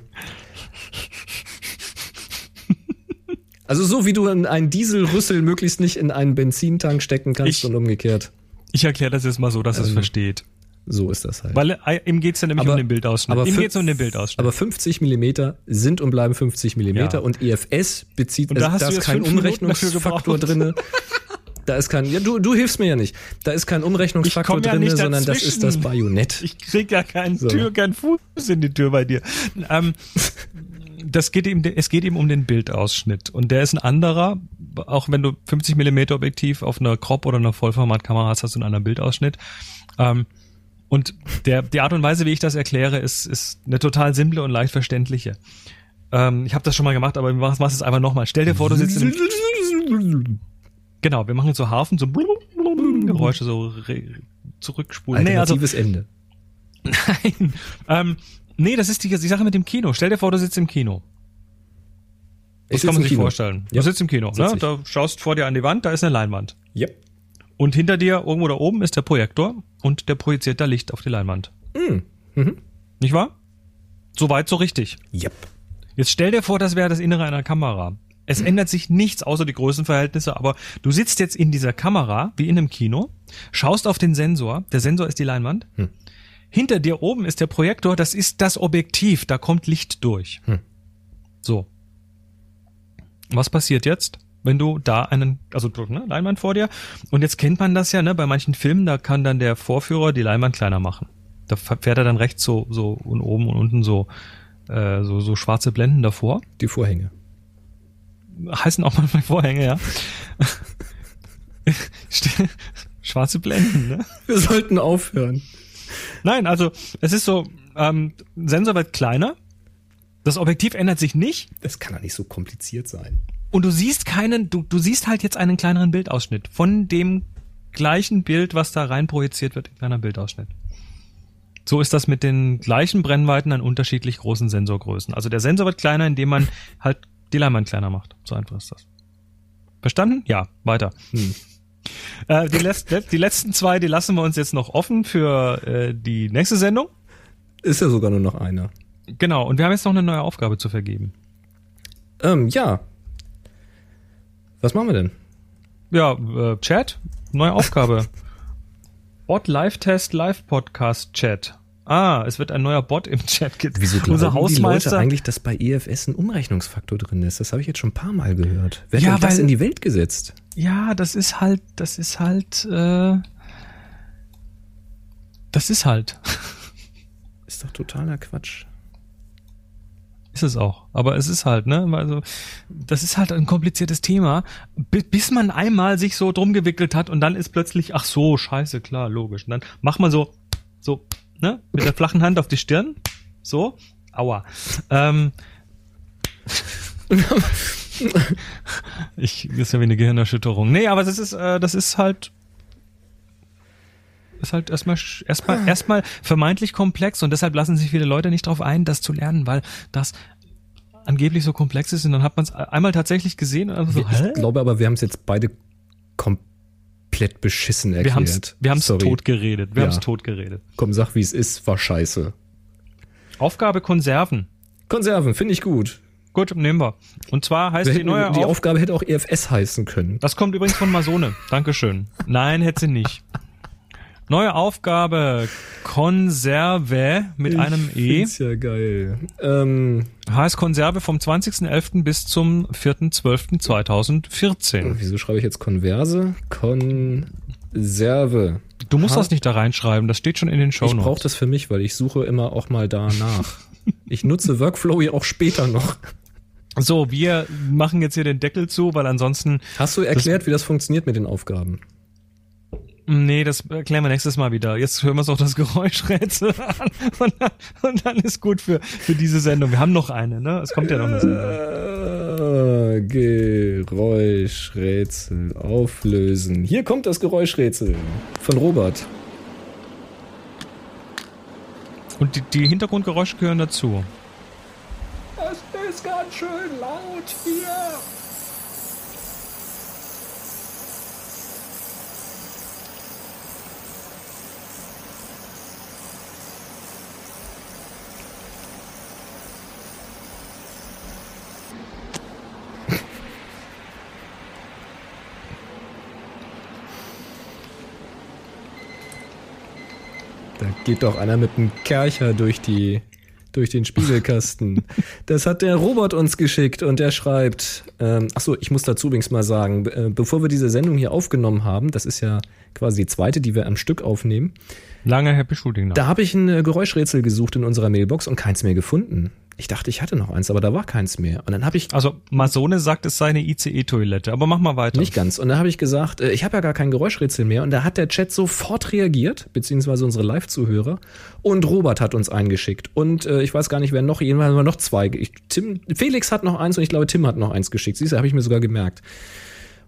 also so wie du einen Dieselrüssel möglichst nicht in einen Benzintank stecken kannst ich, und umgekehrt. Ich erkläre das jetzt mal so, dass ähm, es versteht. So ist das halt. Weil äh, ihm geht's ja nämlich aber, um den Bildausschnitt. Aber ihm fün- geht's um den Bildausschnitt. Aber fünfzig Millimeter sind und bleiben fünfzig Millimeter Ja. und E F S bezieht, Und da also, hast da du ist jetzt kein fünf Minuten Umrechnungsfaktor dafür gebraucht. drin. Da ist kein, ja, du, du hilfst mir ja nicht. Da ist kein Umrechnungsfaktor Ich komm ja drin, nicht sondern das dazwischen. ist das Bajonett. Ich krieg ja keinen So. Tür, keinen Fuß in die Tür bei dir. Ähm, das geht ihm, es geht ihm um den Bildausschnitt. Und der ist ein anderer. Auch wenn du fünfzig Millimeter Objektiv auf einer Crop oder einer Vollformatkamera hast, hast du einen anderen Bildausschnitt. Ähm, und der, die Art und Weise, wie ich das erkläre, ist, ist eine total simple und leicht verständliche. Ähm, ich habe das schon mal gemacht, aber mach es einfach nochmal. Stell dir vor, du sitzt in einem Genau, wir machen jetzt so Harfen, so Geräusche, so re- zurückspulen. Alternatives nee, also, Ende. Nein, ähm, nee, das ist die, die Sache mit dem Kino. Stell dir vor, du sitzt im Kino. Das Ich kann man sitz im sich Kino. vorstellen. Ja. Du sitzt im Kino, Sitz ne? ich. Da schaust vor dir an die Wand, da ist eine Leinwand. Yep. Und hinter dir, irgendwo da oben, ist der Projektor und der projiziert da Licht auf die Leinwand. Mm. Mhm. Nicht wahr? So weit, so richtig. Yep. Jetzt stell dir vor, das wäre das Innere einer Kamera. Es ändert sich nichts außer die Größenverhältnisse, aber du sitzt jetzt in dieser Kamera, wie in einem Kino, schaust auf den Sensor, der Sensor ist die Leinwand, Hm. hinter dir oben ist der Projektor, das ist das Objektiv, da kommt Licht durch. Hm. So. Was passiert jetzt, wenn du da einen, also ne, Leinwand vor dir, und jetzt kennt man das ja, ne, bei manchen Filmen, da kann dann der Vorführer die Leinwand kleiner machen. Da fährt er dann rechts so, so und oben und unten so, äh, so, so schwarze Blenden davor. Die Vorhänge. Heißen auch manchmal Vorhänge, ja. Schwarze Blenden, ne? Wir sollten aufhören. Nein, also es ist so, ähm, Sensor wird kleiner, das Objektiv ändert sich nicht Das kann doch nicht so kompliziert sein. und du siehst keinen, du, du siehst halt jetzt einen kleineren Bildausschnitt von dem gleichen Bild, was da rein projiziert wird, ein kleiner Bildausschnitt. So ist das mit den gleichen Brennweiten an unterschiedlich großen Sensorgrößen. Also der Sensor wird kleiner, indem man halt die Leinwand kleiner macht. So einfach ist das. Verstanden? Ja, weiter. Hm. Äh, die, letzt, die letzten zwei, die lassen wir uns jetzt noch offen für äh, die nächste Sendung. Ist ja sogar nur noch einer. Genau, und wir haben jetzt noch eine neue Aufgabe zu vergeben. Ähm, ja. Was machen wir denn? Ja, äh, Chat, neue Aufgabe. Bot Live-Test, Live-Podcast-Chat. Ah, es wird ein neuer Bot im Chat geben. Wieso glauben Unser die Leute Hausmeister eigentlich, dass bei E F S ein Umrechnungsfaktor drin ist? Das habe ich jetzt schon ein paar Mal gehört. Wer hat Ja, denn das weil- in die Welt gesetzt? Ja, das ist halt, das ist halt, äh, das ist halt. Ist doch totaler Quatsch. Ist es auch. Aber es ist halt, ne? Also, das ist halt ein kompliziertes Thema, bi- bis man einmal sich so drum gewickelt hat und dann ist plötzlich, ach so, scheiße, klar, logisch. Und dann macht man so, so, ne? Mit der flachen Hand auf die Stirn. So. Aua. Ähm. ich, das ist ja wie eine Gehirnerschütterung. Nee, aber das ist, äh, das ist halt, ist halt erstmal, erstmal, erstmal vermeintlich komplex und deshalb lassen sich viele Leute nicht drauf ein, das zu lernen, weil das angeblich so komplex ist und dann hat man es einmal tatsächlich gesehen und dann so, hä? Ich glaube aber, wir haben es jetzt beide komplett beschissen erklärt. Wir haben es wir haben's Sorry. tot geredet. Wir Ja. haben es tot geredet. Komm, sag, wie es ist, war scheiße. Aufgabe Konserven. Konserven, finde ich gut. Gut, nehmen wir. Und zwar heißt Wir die hätten, neue die Auf- Aufgabe hätte auch E F S heißen können. Das kommt übrigens von Masone. Dankeschön. Nein, hätte sie nicht. Neue Aufgabe Konserve mit einem E. Ist ja geil. Ähm, Heißt Konserve vom zwanzigsten elften bis zum vierten zwölften zweitausendvierzehn. wieso schreibe ich jetzt Konverse? Konserve. Du musst Ha? das nicht da reinschreiben, das steht schon in den Ich brauche Shownotes. das für mich, weil ich suche immer auch mal danach. Ich nutze Workflow ja auch später noch. So, wir machen jetzt hier den Deckel zu, weil ansonsten, Hast du erklärt, wie das funktioniert mit den Aufgaben? nee, das erklären wir nächstes Mal wieder. Jetzt hören wir uns auch das Geräuschrätsel an und dann, und dann ist gut für, für diese Sendung. Wir haben noch eine, ne? Es kommt ja noch eine Sendung. Äh, Geräuschrätsel auflösen. Hier kommt das Geräuschrätsel von Robert. Und die, die Hintergrundgeräusche gehören dazu. Es ist ganz schön laut hier. Da geht doch einer mit einem Kercher durch die durch den Spiegelkasten. Das hat der Robert uns geschickt und der schreibt, ähm, ach so, ich muss dazu übrigens mal sagen, be- äh, bevor wir diese Sendung hier aufgenommen haben, das ist ja quasi die zweite, die wir am Stück aufnehmen, Lange Happy Shooting noch. da habe ich ein äh, Geräuschrätsel gesucht in unserer Mailbox und keins mehr gefunden. Ich dachte, ich hatte noch eins, aber da war keins mehr. Und dann habe ich Also Masone sagt, es sei eine I C E-Toilette, aber mach mal weiter. Nicht ganz. Und da habe ich gesagt, äh, ich habe ja gar kein Geräuschrätsel mehr. Und da hat der Chat sofort reagiert, beziehungsweise unsere Live-Zuhörer. Und Robert hat uns eingeschickt. Und äh, ich weiß gar nicht, wer noch, jedenfalls haben wir noch zwei. Ich, Tim, Felix hat noch eins und ich glaube, Tim hat noch eins geschickt. Siehst du, habe ich mir sogar gemerkt.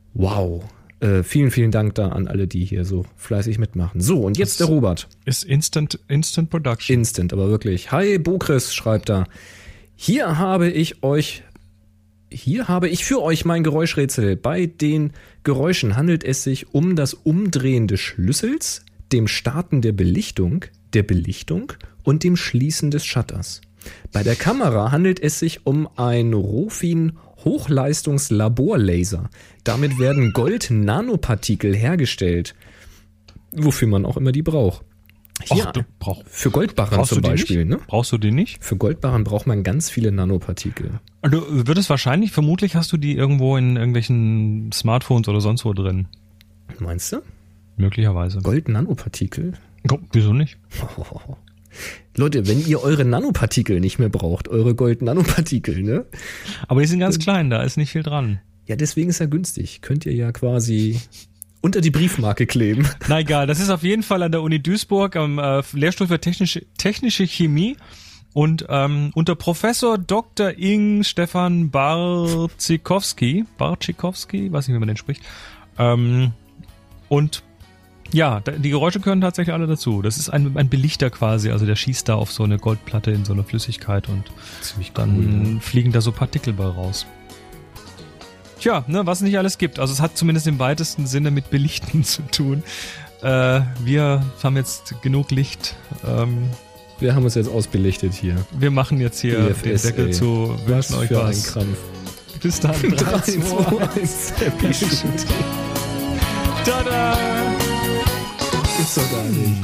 Wow. Äh, vielen, vielen Dank da an alle, die hier so fleißig mitmachen. So, und jetzt das der Robert. Ist Instant, Instant Production. Instant, aber wirklich. Hi, Bokris, schreibt da. Hier habe ich euch, hier habe ich für euch mein Geräuschrätsel. Bei den Geräuschen handelt es sich um das Umdrehen des Schlüssels, dem Starten der Belichtung, der Belichtung und dem Schließen des Shutters. Bei der Kamera handelt es sich um ein Rofin Hochleistungs-Laborlaser. Damit werden Gold-Nanopartikel hergestellt, wofür man auch immer die braucht. Hier, Och, du brauch, für Goldbarren zum Beispiel. Ne? Brauchst du die nicht? Für Goldbarren braucht man ganz viele Nanopartikel. Du würdest wahrscheinlich, vermutlich hast du die irgendwo in irgendwelchen Smartphones oder sonst wo drin. Meinst du? Möglicherweise. Gold-Nanopartikel? Oh, wieso nicht? Leute, wenn ihr eure Nanopartikel nicht mehr braucht, eure Gold-Nanopartikel, ne? Aber die sind ganz klein, da ist nicht viel dran. Ja, deswegen ist er günstig. Könnt ihr ja quasi unter die Briefmarke kleben. Na egal, das ist auf jeden Fall an der Uni Duisburg am äh, Lehrstuhl für technische, technische Chemie und ähm, unter Professor Doktor Ing Stefan Barzykowski, Barzykowski, weiß nicht, wie man den spricht, ähm, und ja, die Geräusche gehören tatsächlich alle dazu. Das ist ein, ein Belichter quasi, also der schießt da auf so eine Goldplatte in so eine Flüssigkeit und ziemlich dann cool, ja. fliegen da so Partikel bei raus. Tja, ne, was es nicht alles gibt. Also es hat zumindest im weitesten Sinne mit Belichten zu tun. Äh, wir haben jetzt genug Licht. Ähm, wir haben uns jetzt ausbelichtet hier. Wir machen jetzt hier B F S, den Deckel ey. zu. Was euch für was. ein Krampf. Bis dann. drei, zwei, eins, Happy Shooting. Tada! Gibt's doch gar nicht.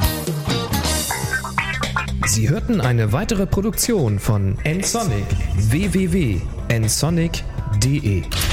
Sie hörten eine weitere Produktion von nsonic. w w w punkt nsonic punkt de